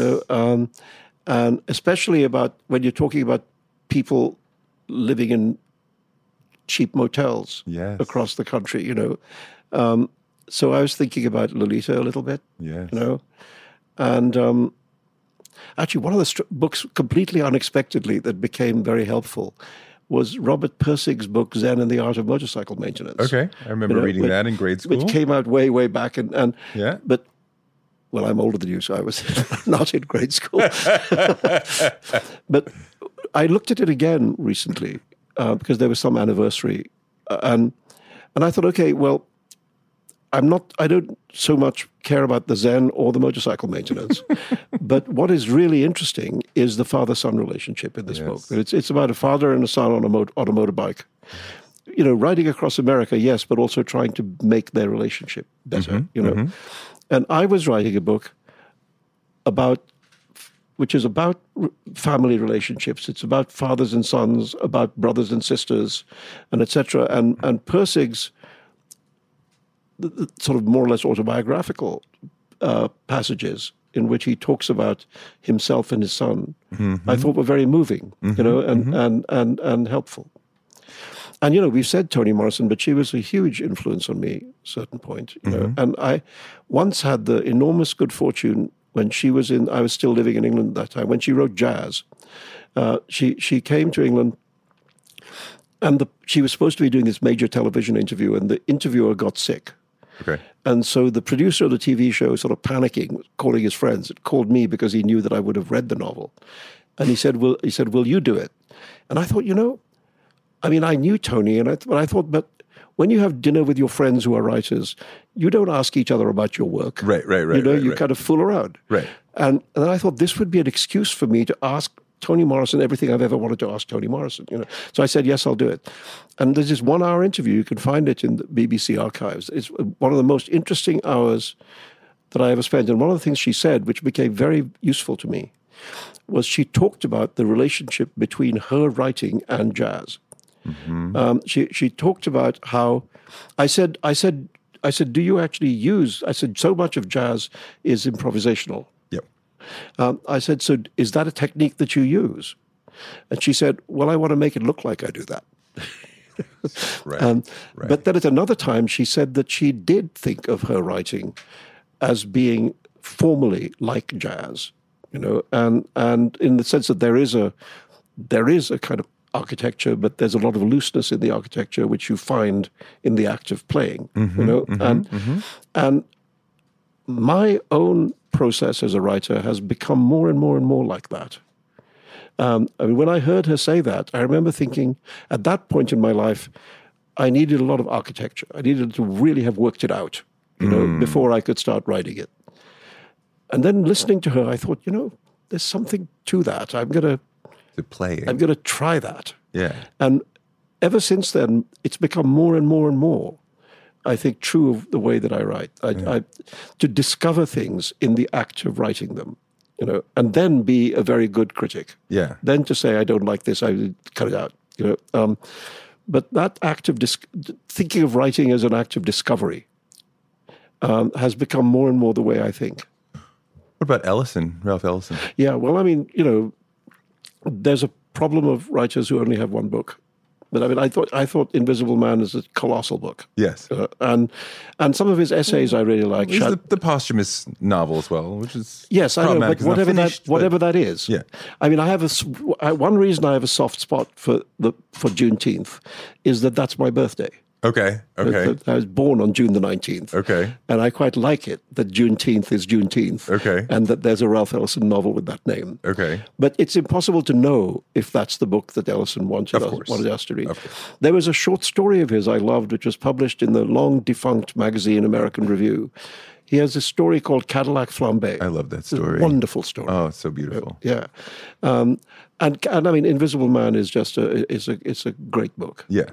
And especially about when you're talking about people living in cheap motels Yes. across the country, So I was thinking about Lolita a little bit, Yes. And actually, one of the books completely unexpectedly that became very helpful was Robert Pirsig's book, Zen and the Art of Motorcycle Maintenance. Okay. I remember reading that in grade school. Which came out way, way back. And Yeah. But, well, I'm older than you, so I was not in grade school. But I looked at it again recently because there was some anniversary. And I thought, okay, well, I don't so much care about the Zen or the motorcycle maintenance, but what is really interesting is the father-son relationship in this book. It's about a father and a son on a motorbike, riding across America, yes, but also trying to make their relationship better, And I was writing a book which is about family relationships. It's about fathers and sons, about brothers and sisters, and etc. And Pirsig's the sort of more or less autobiographical passages in which he talks about himself and his son, I thought were very moving, and helpful. And, we've said Toni Morrison, but she was a huge influence on me at a certain point, And I once had the enormous good fortune when I was still living in England at that time, when she wrote jazz. She came to England, and she was supposed to be doing this major television interview, and the interviewer got sick. Okay. And so the producer of the TV show, sort of panicking, calling his friends, called me because he knew that I would have read the novel. And he said, will you do it? And I thought, I knew Toni, but I thought, but when you have dinner with your friends who are writers, you don't ask each other about your work. Right. You kind of fool around. Right. And then I thought this would be an excuse for me to ask Toni Morrison everything I've ever wanted to ask Toni Morrison. So I said, yes, I'll do it. And there's this 1 hour interview. You can find it in the BBC archives. It's one of the most interesting hours that I ever spent. And one of the things she said, which became very useful to me, was she talked about the relationship between her writing and jazz. She talked about how I said, do you actually use? I said, so much of jazz is improvisational. Yep. I said, so is that a technique that you use? And she said, well, I want to make it look like I do that. Right. But then at another time, she said that she did think of her writing as being formally like jazz, and in the sense that there is a kind of architecture, but there's a lot of looseness in the architecture, which you find in the act of playing, and my own process as a writer has become more and more and more like that. When I heard her say that, I remember thinking, at that point in my life, I needed a lot of architecture. I needed to really have worked it out, before I could start writing it. And then listening to her, I thought, there's something to that. I'm going to try that. Yeah. And ever since then, it's become more and more and more, I think, true of the way that I write. To discover things in the act of writing them, and then be a very good critic. Yeah. Then to say, I don't like this, I cut it out. But that act of thinking of writing as an act of discovery has become more and more the way I think. What about Ralph Ellison? Yeah, well, there's a problem of writers who only have one book. But I thought Invisible Man is a colossal book. Yes. And some of his essays I really like. There's the posthumous novel as well, which is yes, I know, but whatever that is. Yeah. I have one reason I have a soft spot for Juneteenth is that that's my birthday. Okay. I was born on June the 19th. Okay. And I quite like it that Juneteenth is Juneteenth. Okay. And that there's a Ralph Ellison novel with that name. Okay. But it's impossible to know if that's the book that Ellison wanted us to read. There was a short story of his I loved, which was published in the long-defunct magazine American Review. He has a story called Cadillac Flambe. I love that story. It's a wonderful story. Oh, it's so beautiful. Yeah. And Invisible Man is just it's a great book. Yeah.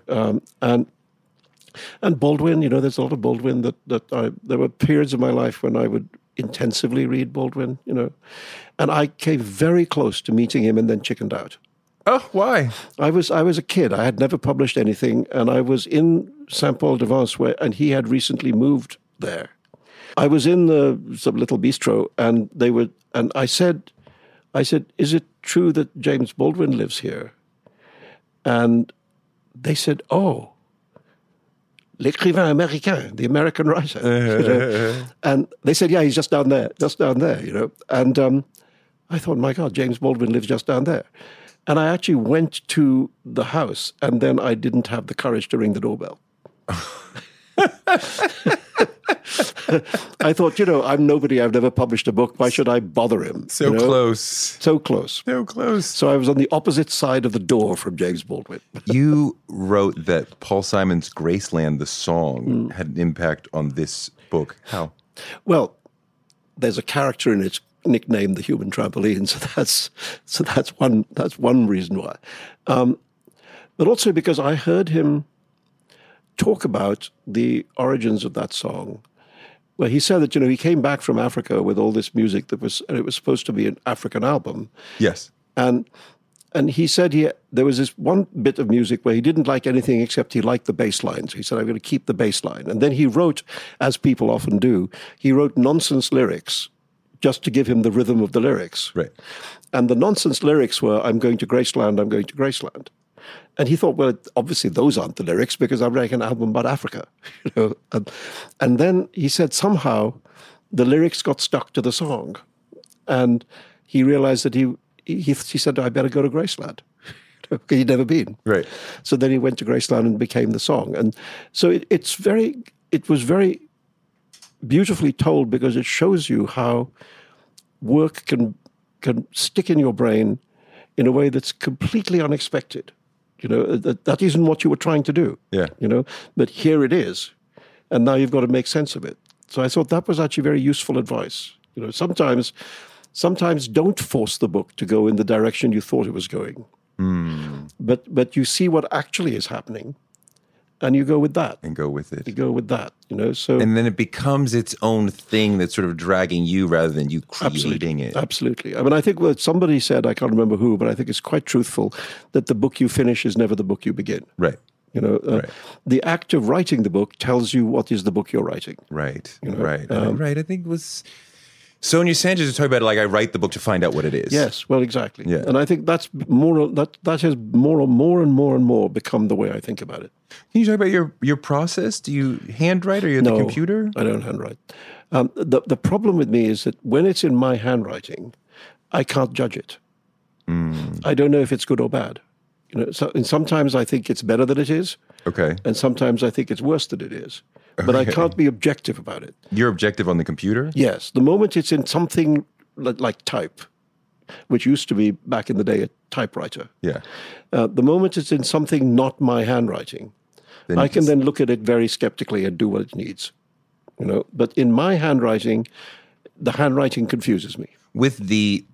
And Baldwin, there's a lot of Baldwin there were periods of my life when I would intensively read Baldwin, and I came very close to meeting him and then chickened out. Oh, why? I was a kid. I had never published anything, and I was in Saint-Paul-de-Vence and he had recently moved there. I was in some little bistro, and I said, is it true that James Baldwin lives here? And they said, "Oh, l'écrivain américain, the American writer." You know? And they said, "Yeah, he's just down there, you know." And I thought, my God, James Baldwin lives just down there. And I actually went to the house, and then I didn't have the courage to ring the doorbell. I thought, you know, I'm nobody. I've never published a book. Why should I bother him? So you know? close. So close. So close. So I was on the opposite side of the door from James Baldwin. You wrote that Paul Simon's Graceland, the song, had an impact on this book. How? Well, there's a character in it nicknamed the Human Trampoline, so that's one reason why. But also because I heard him talk about the origins of that song, where he said that, you know, he came back from Africa with all this music and it was supposed to be an African album. Yes. And he said there was this one bit of music where he didn't like anything except he liked the bass lines. He said, "I'm going to keep the bass line." And then he wrote, as people often do, he wrote nonsense lyrics just to give him the rhythm of the lyrics. Right. And the nonsense lyrics were, "I'm going to Graceland, I'm going to Graceland." And he thought, well, obviously those aren't the lyrics because I'm writing an album about Africa. You know? And then he said somehow the lyrics got stuck to the song. And he realized that he said, "I better go to Graceland." Because he'd never been. Right. So then he went to Graceland and became the song. And so it was very beautifully told because it shows you how work can stick in your brain in a way that's completely unexpected. You know, that isn't what you were trying to do. Yeah. You know, but here it is. And now you've got to make sense of it. So I thought that was actually very useful advice. You know, sometimes don't force the book to go in the direction you thought it was going. But you see what actually is happening, and you go with that. And go with it. You go with that, you know. So And then it becomes its own thing that's sort of dragging you rather than you creating it. Absolutely. I mean, I think what somebody said, I can't remember who, but I think it's quite truthful, that the book you finish is never the book you begin. Right. You know, Right. the act of writing the book tells you what is the book you're writing. Right. You know, Right. Right. I think it was Sonia Sanchez was talking about it like I write the book to find out what it is. Yes, well, exactly. Yeah. And I think that has more and more become the way I think about it. Can you talk about your process? Do you handwrite or you have the computer? I don't handwrite. The problem with me is that when it's in my handwriting, I can't judge it. I don't know if it's good or bad. You know, and sometimes I think it's better than it is. Okay. And sometimes I think it's worse than it is. But I can't be objective about it. You're objective on the computer? Yes. The moment it's in something like type, which used to be back in the day a typewriter. Yeah. The moment it's in something not my handwriting, Then I can then look at it very skeptically and do what it needs. You know, but in my handwriting, the handwriting confuses me. With the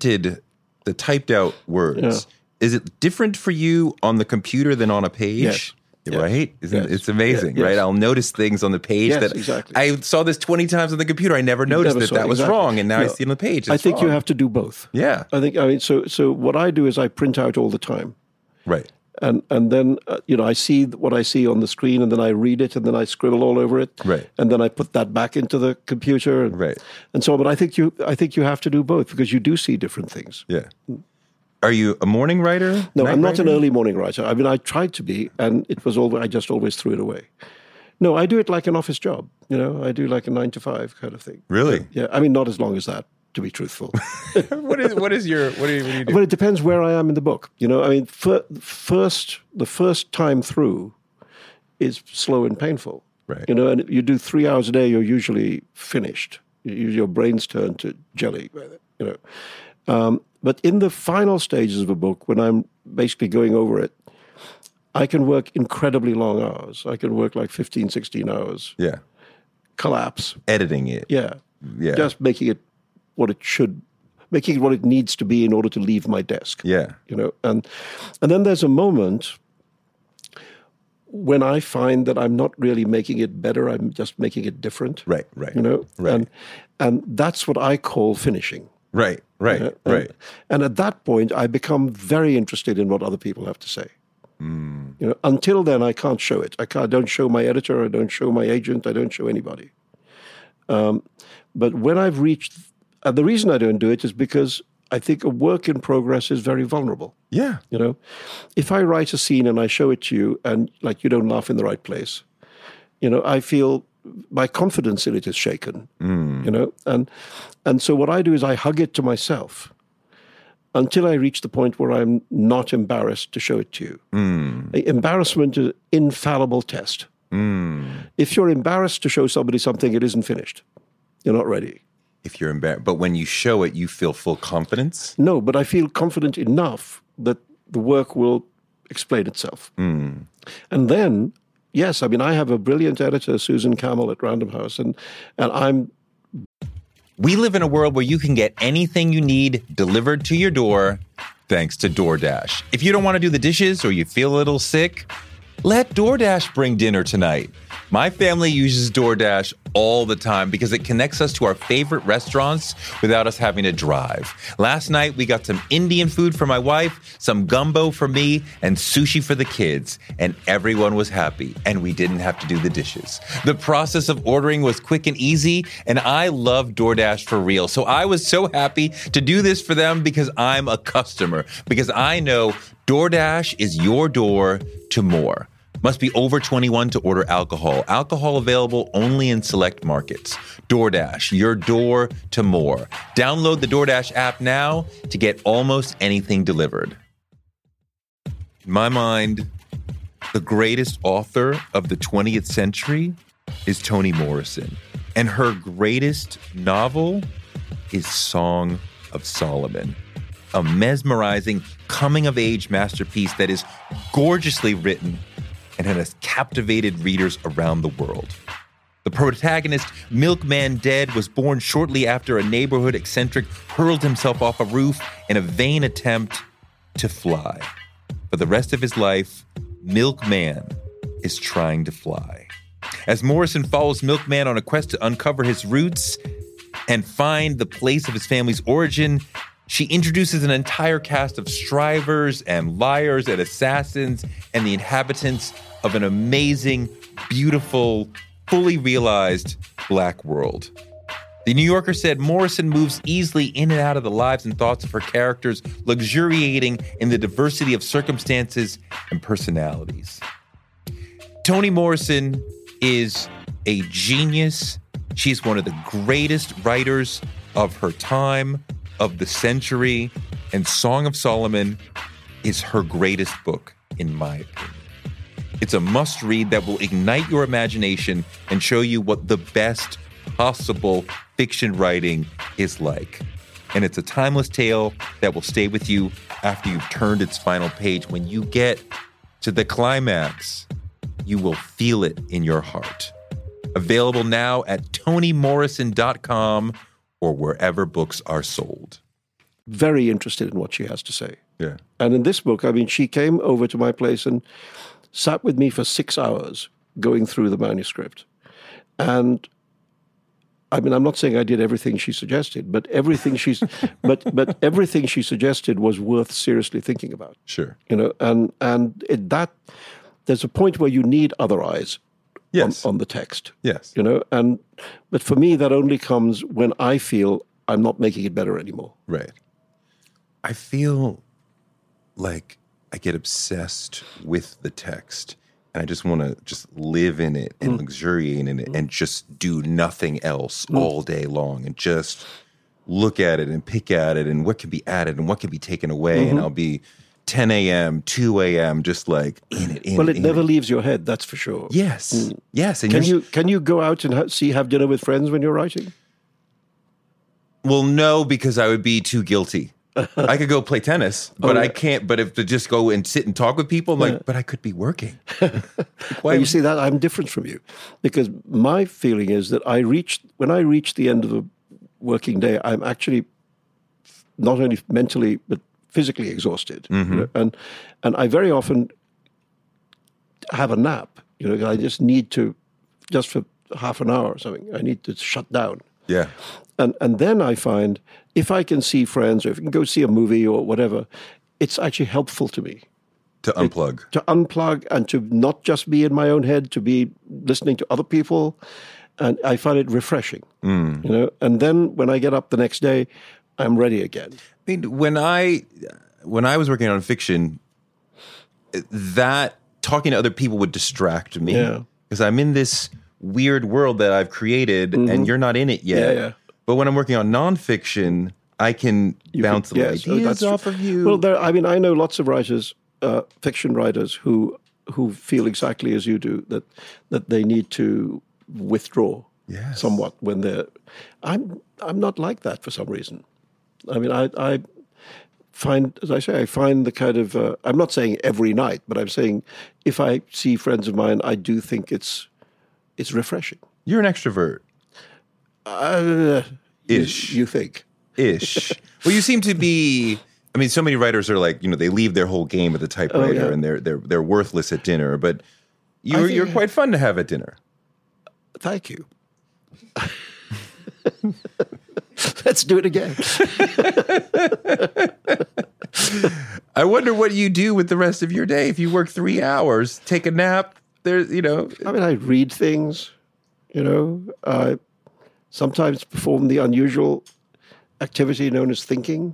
typed out words, is it different for you on the computer than on a page? Yes. Right? It's amazing, Yes. right? I'll notice things on the page Yes, that exactly. I saw this 20 times on the computer. I never noticed that was exactly. wrong, and now I No. see it on the page. I It's think you wrong. have to do both. Yeah. So what I do is I print out all the time. Right. And then, I see what I see on the screen, and then I read it, and then I scribble all over it. Right. And then I put that back into the computer. Right. And so on. But I think you have to do both because you do see different things. Yeah. Are you a morning writer? No, Night I'm not an writer? early morning writer. I mean, I tried to be, and I just always threw it away. No, I do it like an office job. You know, I do like a 9 to 5 kind of thing. Really? Yeah. I mean, not as long as that, to be truthful. What do you do? But it depends where I am in the book. You know, I mean, the first time through is slow and painful. Right. You know, and you do 3 hours a day, you're usually finished. Your brain's turned to jelly. You know, but in the final stages of a book, when I'm basically going over it, I can work incredibly long hours. I can work like 15, 16 hours. Yeah. Collapse. Editing it. Yeah. Yeah. Just making it what it needs to be in order to leave my desk. Yeah. You know, and then there's a moment when I find that I'm not really making it better, I'm just making it different. Right. Right. You know? Right. And that's what I call finishing. Right. Right. You know? Right. And at that point, I become very interested in what other people have to say. You know, until then, I can't show it. I don't show my editor. I don't show my agent. I don't show anybody. But when I've reached, and the reason I don't do it is because I think a work in progress is very vulnerable. Yeah. You know, if I write a scene and I show it to you and like you don't laugh in the right place, you know, I feel my confidence in it is shaken, you know, and so what I do is I hug it to myself until I reach the point where I'm not embarrassed to show it to you. Embarrassment is an infallible test. If you're embarrassed to show somebody something, it isn't finished. You're not ready. If you're embarrassed, but when you show it, you feel full confidence? No, but I feel confident enough that the work will explain itself. And then, yes, I mean, I have a brilliant editor, Susan Campbell at Random House, and I'm... We live in a world where you can get anything you need delivered to your door thanks to DoorDash. If you don't want to do the dishes or you feel a little sick, let DoorDash bring dinner tonight. My family uses DoorDash all the time because it connects us to our favorite restaurants without us having to drive. Last night, we got some Indian food for my wife, some gumbo for me, and sushi for the kids. And everyone was happy, and we didn't have to do the dishes. The process of ordering was quick and easy, and I love DoorDash for real. So I was so happy to do this for them because I'm a customer, because I know DoorDash is your door to more. Must be over 21 to order alcohol. Alcohol available only in select markets. DoorDash, your door to more. Download the DoorDash app now to get almost anything delivered. In my mind, the greatest author of the 20th century is Toni Morrison. And her greatest novel is Song of Solomon. A mesmerizing coming-of-age masterpiece that is gorgeously written and has captivated readers around the world. The protagonist, Milkman Dead, was born shortly after a neighborhood eccentric hurled himself off a roof in a vain attempt to fly. For the rest of his life, Milkman is trying to fly. As Morrison follows Milkman on a quest to uncover his roots and find the place of his family's origin, she introduces an entire cast of strivers and liars and assassins and the inhabitants of an amazing, beautiful, fully realized Black world. The New Yorker said Morrison moves easily in and out of the lives and thoughts of her characters, luxuriating in the diversity of circumstances and personalities. Toni Morrison is a genius. She's one of the greatest writers of her time, of the century, and Song of Solomon is her greatest book, in my opinion. It's a must-read that will ignite your imagination and show you what the best possible fiction writing is like. And it's a timeless tale that will stay with you after you've turned its final page. When you get to the climax, you will feel it in your heart. Available now at ToniMorrison.com or wherever books are sold. Very interested in what she has to say. Yeah. And in this book, I mean, she came over to my place and sat with me for 6 hours going through the manuscript. And I mean, I'm not saying I did everything she suggested, but everything she's but everything she suggested was worth seriously thinking about. Sure. You know, and that there's a point where you need other eyes Yes. on the text. Yes. You know, but for me that only comes when I feel I'm not making it better anymore. Right. I feel like I get obsessed with the text and I just want to just live in it and luxuriate in it and just do nothing else all day long and just look at it and pick at it and what can be added and what can be taken away. And I'll be 10 a.m., 2 a.m., just like in it. Well, it never leaves your head, that's for sure. Yes. Yes. And Can you go out and have dinner with friends when you're writing? Well, no, because I would be too guilty. I could go play tennis, but I can't. But if to just go and sit and talk with people, I'm like, but I could be working. Well, you see that I'm different from you, because my feeling is that when I reach the end of the working day, I'm actually not only mentally but physically exhausted, you know? and I very often have a nap. You know, I just need to, just for half an hour or something, I need to shut down. Yeah. And then I find if I can see friends or if I can go see a movie or whatever, it's actually helpful to me. To unplug. To unplug and to not just be in my own head, to be listening to other people. And I find it refreshing, you know. And then when I get up the next day, I'm ready again. I mean, when I was working on fiction, that talking to other people would distract me because I'm in this weird world that I've created and you're not in it yet. Yeah. But when I'm working on nonfiction, I can bounce ideas off of you. Well, I know lots of writers, fiction writers, who feel exactly as you do, that they need to withdraw somewhat when they're. I'm not like that for some reason. I mean, I find, as I say, the kind of. I'm not saying every night, but I'm saying if I see friends of mine, I do think it's refreshing. You're an extrovert. Ish. You think? Ish. Well, you seem to be. I mean, so many writers are like, they leave their whole game at the typewriter and they're worthless at dinner. But you're quite fun to have at dinner. Thank you. Let's do it again. I wonder what you do with the rest of your day. If you work 3 hours, take a nap. There's, I mean, I read things. I sometimes perform the unusual activity known as thinking.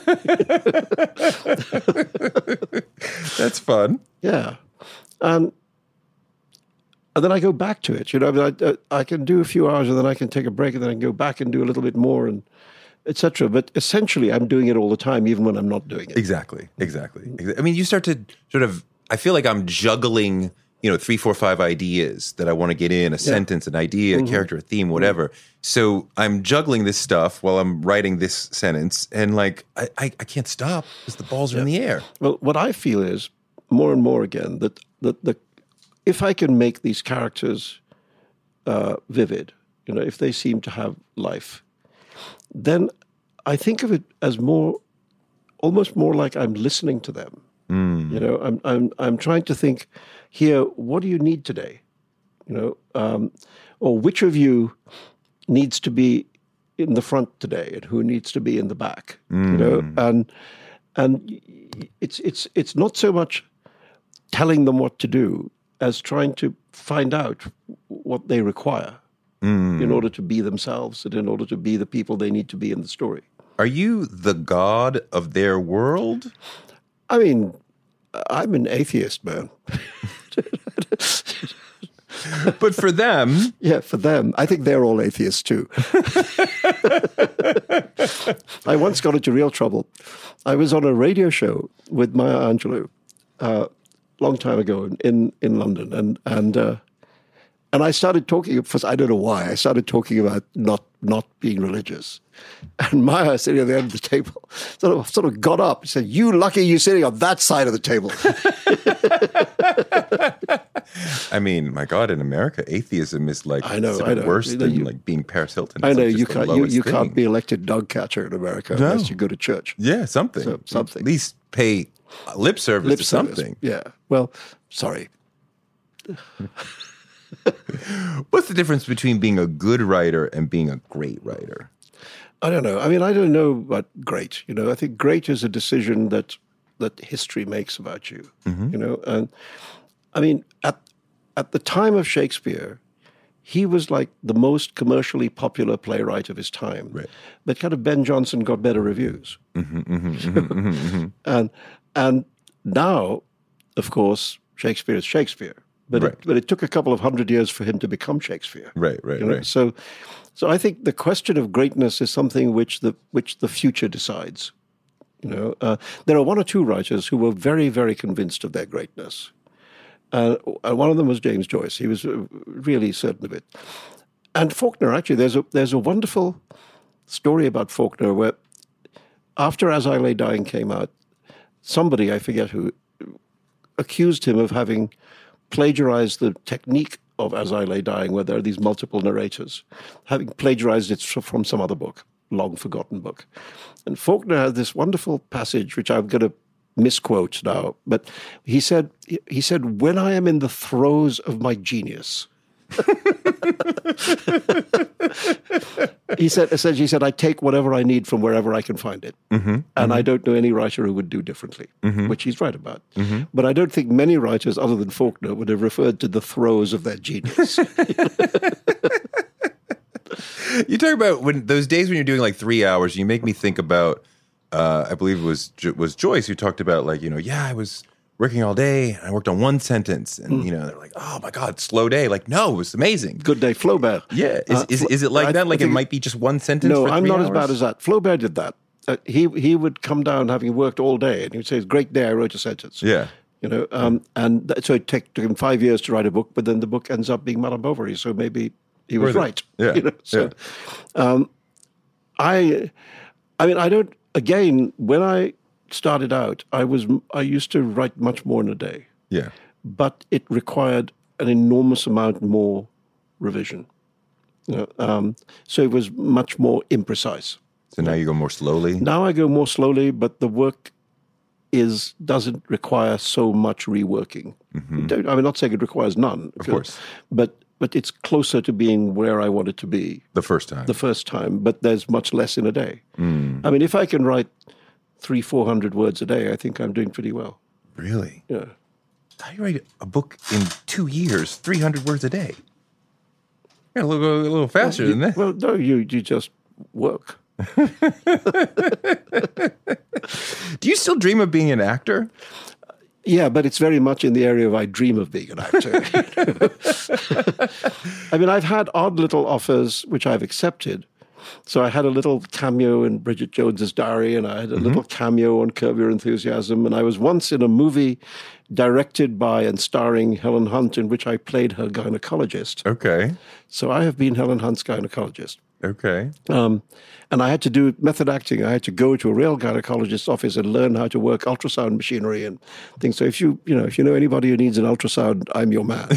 That's fun. Yeah. And then I go back to it. I can do a few hours and then I can take a break and then I can go back and do a little bit more and etc. But essentially, I'm doing it all the time, even when I'm not doing it. Exactly. I mean, you start to sort of, I feel like I'm juggling, 3, 4, 5 ideas that I want to get in, a sentence, an idea, a character, a theme, whatever. So I'm juggling this stuff while I'm writing this sentence. And like, I can't stop because the balls are in the air. Well, what I feel is more and more again that if I can make these characters vivid, if they seem to have life, then I think of it as almost more like I'm listening to them. I'm trying to think here, what do you need today? Or which of you needs to be in the front today and who needs to be in the back? And it's not so much telling them what to do as trying to find out what they require in order to be themselves and in order to be the people they need to be in the story. Are you the god of their world? I mean, I'm an atheist, man. But for them... Yeah, for them. I think they're all atheists, too. I once got into real trouble. I was on a radio show with Maya Angelou long time ago in London, and I started talking, I don't know why, I started talking about not being religious. And Maya, sitting at the end of the table, sort of got up and said, "You lucky you're sitting on that side of the table." I mean, my God, in America, atheism is like worse than like being Paris Hilton. I know you can't be elected dog catcher in America unless you go to church. Yeah, something. At least pay lip service to something. Yeah. Well, sorry. What's the difference between being a good writer and being a great writer? I don't know. I mean, I don't know about great. I think great is a decision that history makes about you. And I mean, at the time of Shakespeare, he was like the most commercially popular playwright of his time. Right. But kind of Ben Jonson got better reviews. And now, of course, Shakespeare is Shakespeare. But it took a couple of 100 years for him to become Shakespeare. Right. So I think the question of greatness is something which the future decides. There are one or two writers who were very, very convinced of their greatness. And one of them was James Joyce. He was really certain of it. And Faulkner, actually, there's a wonderful story about Faulkner where after As I Lay Dying came out, somebody, I forget who, accused him of having plagiarized the technique of As I Lay Dying, where there are these multiple narrators, having plagiarized it from some other book, long forgotten book. And Faulkner had this wonderful passage, which I'm going to misquote now, but he said, "When I am in the throes of my genius," he said, "I take whatever I need from wherever I can find it." And I don't know any writer who would do differently, which he's right about. But I don't think many writers other than Faulkner would have referred to the throes of their genius. You talk about when those days when you're doing like 3 hours. You make me think about. I believe it was Joyce who talked about like I was working all day and I worked on one sentence and they're like, oh my God, slow day. Like no, it was amazing. Good day, Flaubert. Yeah, is it like that? Like it might be just one sentence. No, for 3 I'm not hours? as bad as that. Flaubert did that. He would come down having worked all day and he would say, "Great day, I wrote a sentence." Yeah. So it took him 5 years to write a book, but then the book ends up being Madame Bovary. So maybe he was right. Yeah. I don't. Again, when I started out, I used to write much more in a day. Yeah. But it required an enormous amount more revision. So it was much more imprecise. So now you go more slowly. Now I go more slowly, but the work doesn't require so much reworking. I'm not saying it requires none, Of course. but it's closer to being where I want it to be The first time. But there's much less in a day. I mean, if I can write 300-400 words a day, I think I'm doing pretty well. Really? Yeah. How do you write a book in 2 years, 300 words a day? Yeah, a little faster than that. Well, no, you just work. Do you still dream of being an actor? Yeah, but it's very much in the area of I dream of being an actor. I mean, I've had odd little offers which I've accepted. So I had a little cameo in Bridget Jones's Diary, and I had a little cameo on Curb Your Enthusiasm, and I was once in a movie directed by and starring Helen Hunt in which I played her gynecologist. Okay. So I have been Helen Hunt's gynecologist. Okay. And I had to do method acting. I had to go to a real gynecologist's office and learn how to work ultrasound machinery and things. So if you know anybody who needs an ultrasound, I'm your man.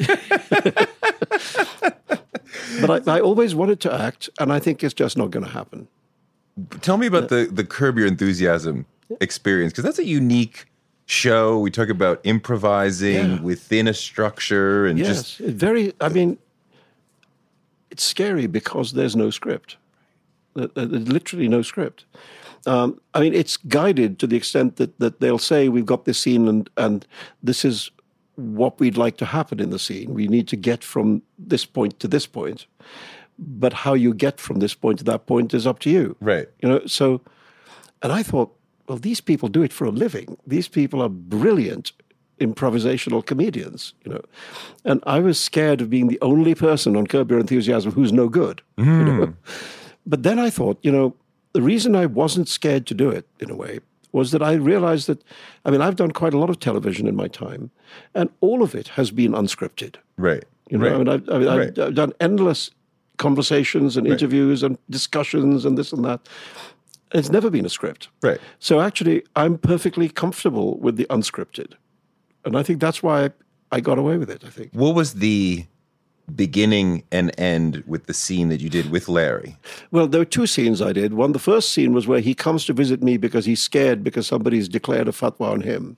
But I always wanted to act, and I think it's just not going to happen. Tell me about the Curb Your Enthusiasm experience, because that's a unique show. We talk about improvising within a structure and just it's scary because there's no script. There's literally no script. It's guided to the extent that they'll say, we've got this scene and this is what we'd like to happen in the scene. We need to get from this point to this point. But how you get from this point to that point is up to you. Right. And I thought, well, these people do it for a living. These people are brilliant improvisational comedians, And I was scared of being the only person on Curb Your Enthusiasm who's no good. But then I thought, the reason I wasn't scared to do it, in a way, was that I realized that, I've done quite a lot of television in my time, and all of it has been unscripted. Right. I've done endless conversations and interviews and discussions and this and that. It's never been a script. Right. So actually, I'm perfectly comfortable with the unscripted. And I think that's why I got away with it, I think. What was the beginning and end with the scene that you did with Larry? Well, there were two scenes I did. The first scene was where he comes to visit me because he's scared because somebody's declared a fatwa on him.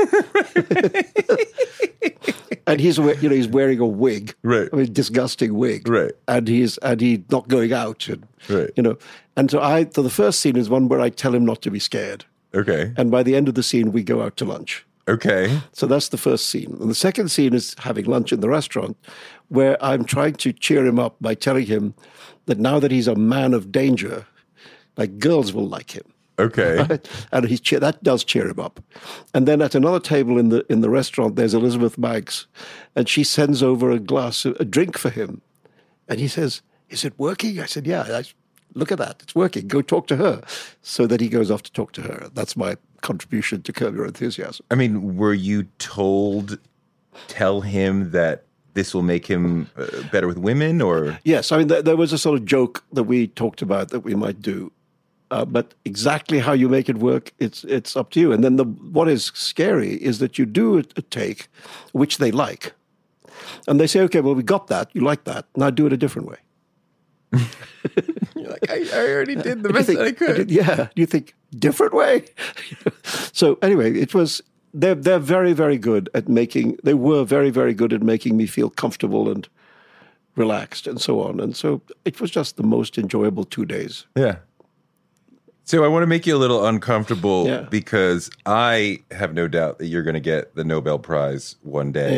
And he's wearing a wig, right? Disgusting wig, right? And he's not going out, and right. And so the first scene is one where I tell him not to be scared. Okay. And by the end of the scene, we go out to lunch. Okay. So that's the first scene. And the second scene is having lunch in the restaurant, where I'm trying to cheer him up by telling him that now that he's a man of danger, like girls will like him. Okay. Right? And that does cheer him up. And then at another table in the restaurant, there's Elizabeth Banks, and she sends over a drink for him. And he says, "Is it working?" I said, "Yeah, look at that. It's working. Go talk to her." So that he goes off to talk to her. That's my contribution to Curb Your Enthusiasm. Were you tell him that this will make him better with women, or? Yes. There was a sort of joke that we talked about that we might do. But exactly how you make it work, it's up to you. And then what is scary is that you do a take, which they like. And they say, okay, well, we got that. You like that. Now do it a different way. You're like, I already did the best that I could. Yeah. You think, different way? So anyway, they're very, very good at they were very, very good at making me feel comfortable and relaxed and so on. And so it was just the most enjoyable 2 days. Yeah. So I want to make you a little uncomfortable because I have no doubt that you're going to get the Nobel Prize one day.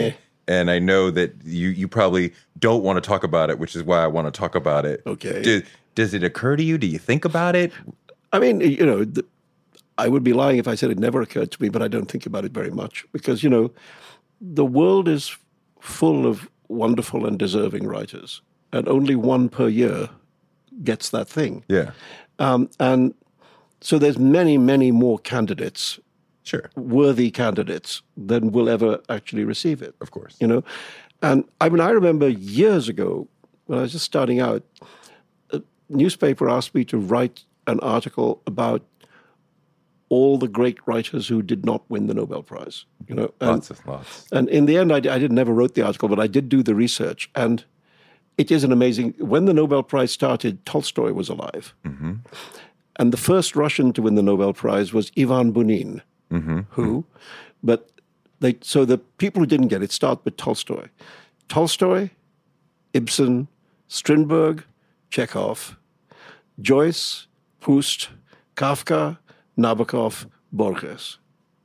and I know that you probably don't want to talk about it, which is why I want to talk about it. Okay. Does it occur to you? Do you think about it? I mean, I would be lying if I said it never occurred to me, but I don't think about it very much because, the world is full of wonderful and deserving writers, and only one per year gets that thing. Yeah. And so there's many, many more candidates, Sure. worthy candidates, than will ever actually receive it. Of course. And I remember years ago when I was just starting out, a newspaper asked me to write an article about all the great writers who did not win the Nobel Prize. Lots. And in the end, I never wrote the article, but I did do the research. And it is an amazing. When the Nobel Prize started, Tolstoy was alive, and the first Russian to win the Nobel Prize was Ivan Bunin. But so the people who didn't get it start with Tolstoy, Ibsen, Strindberg, Chekhov, Joyce, Proust, Kafka, Nabokov, Borges.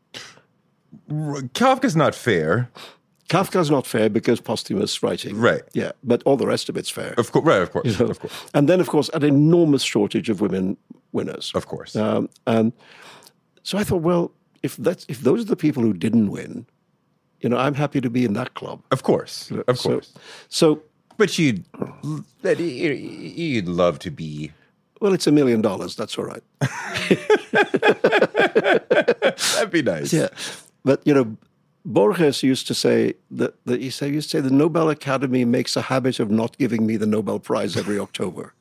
Kafka's not fair. Kafka's not fair because posthumous writing. Right. Yeah, but all the rest of it's fair. Of course. Right. Of course. Of course. And then, of course, an enormous shortage of women winners. Of course. And so I thought, well, if those are the people who didn't win, I'm happy to be in that club. Of course. Of course. So, but you'd love to be. Well, it's $1 million. That's all right. That'd be nice. Yeah, but Borges used to say that the Nobel Academy makes a habit of not giving me the Nobel Prize every October.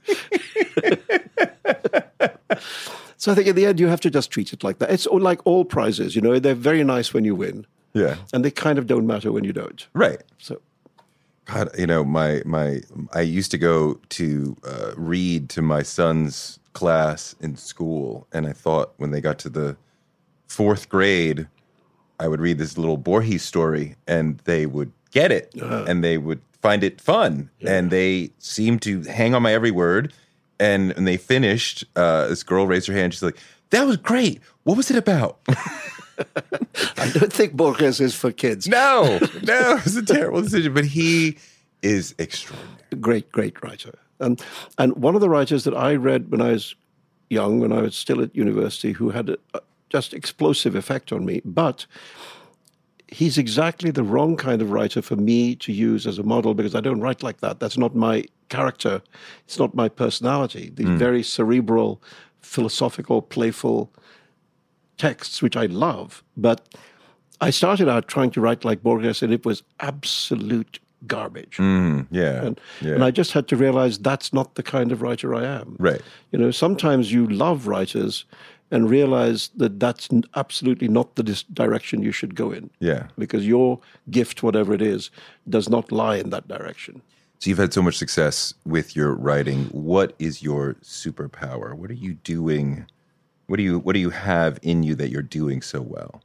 So I think in the end you have to just treat it like that. It's like all prizes, they're very nice when you win. Yeah, and they kind of don't matter when you don't. Right. So. God, I used to go to read to my son's class in school, and I thought when they got to the 4th grade, I would read this little Borges story, and they would get it, and they would find it fun, and they seemed to hang on my every word. And when they finished, this girl raised her hand. She's like, "That was great. What was it about?" I don't think Borges is for kids. No, it's a terrible decision. But he is extraordinary. Great writer. And one of the writers that I read when I was young, when I was still at university, who had a just explosive effect on me. But he's exactly the wrong kind of writer for me to use as a model because I don't write like that. That's not my character. It's not my personality. These very cerebral, philosophical, playful texts, which I love. But I started out trying to write like Borges, and it was absolute garbage. Yeah. And I just had to realize that's not the kind of writer I am. Right. Sometimes you love writers and realize that that's absolutely not the direction you should go in. Yeah. Because your gift, whatever it is, does not lie in that direction. So you've had so much success with your writing. What is your superpower? What are you doing? What do you have in you that you're doing so well?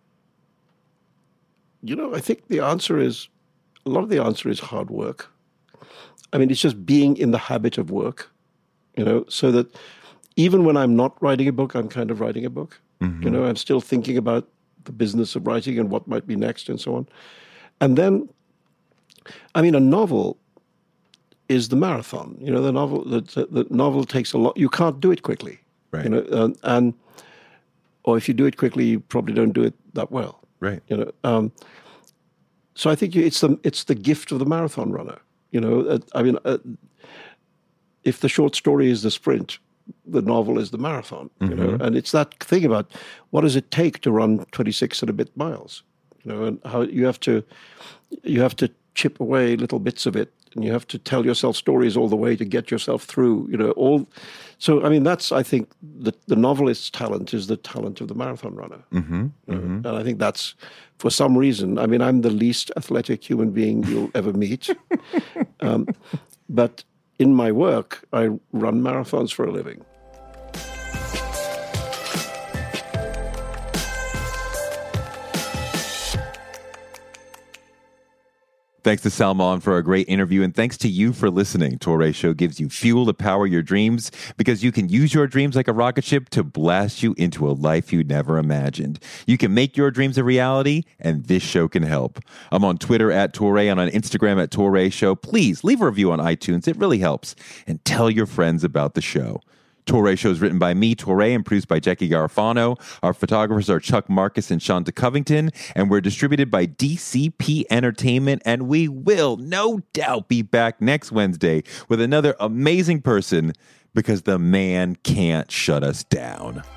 I think a lot of the answer is hard work. I mean, it's just being in the habit of work, so that even when I'm not writing a book, I'm kind of writing a book. I'm still thinking about the business of writing and what might be next and so on. And then, a novel is the marathon. The novel takes a lot. You can't do it quickly. Right. Or if you do it quickly, you probably don't do it that well. Right. So I think it's the gift of the marathon runner. If the short story is the sprint, the novel is the marathon. And it's that thing about what does it take to run 26 and a bit miles, and how you have to chip away little bits of it, and you have to tell yourself stories all the way to get yourself through. So that's I think the novelist's talent is the talent of the marathon runner. And I think that's for some reason. I'm the least athletic human being you'll ever meet, but in my work, I run marathons for a living. Thanks to Salman for a great interview, and thanks to you for listening. Touré Show gives you fuel to power your dreams because you can use your dreams like a rocket ship to blast you into a life you never imagined. You can make your dreams a reality, and this show can help. I'm on Twitter at Touré and on Instagram at Touré Show. Please leave a review on iTunes. It really helps. And tell your friends about the show. Touré Show is written by me, Touré, and produced by Jackie Garofano. Our photographers are Chuck Marcus and Shanta Covington, and we're distributed by DCP Entertainment, and we will no doubt be back next Wednesday with another amazing person because the man can't shut us down.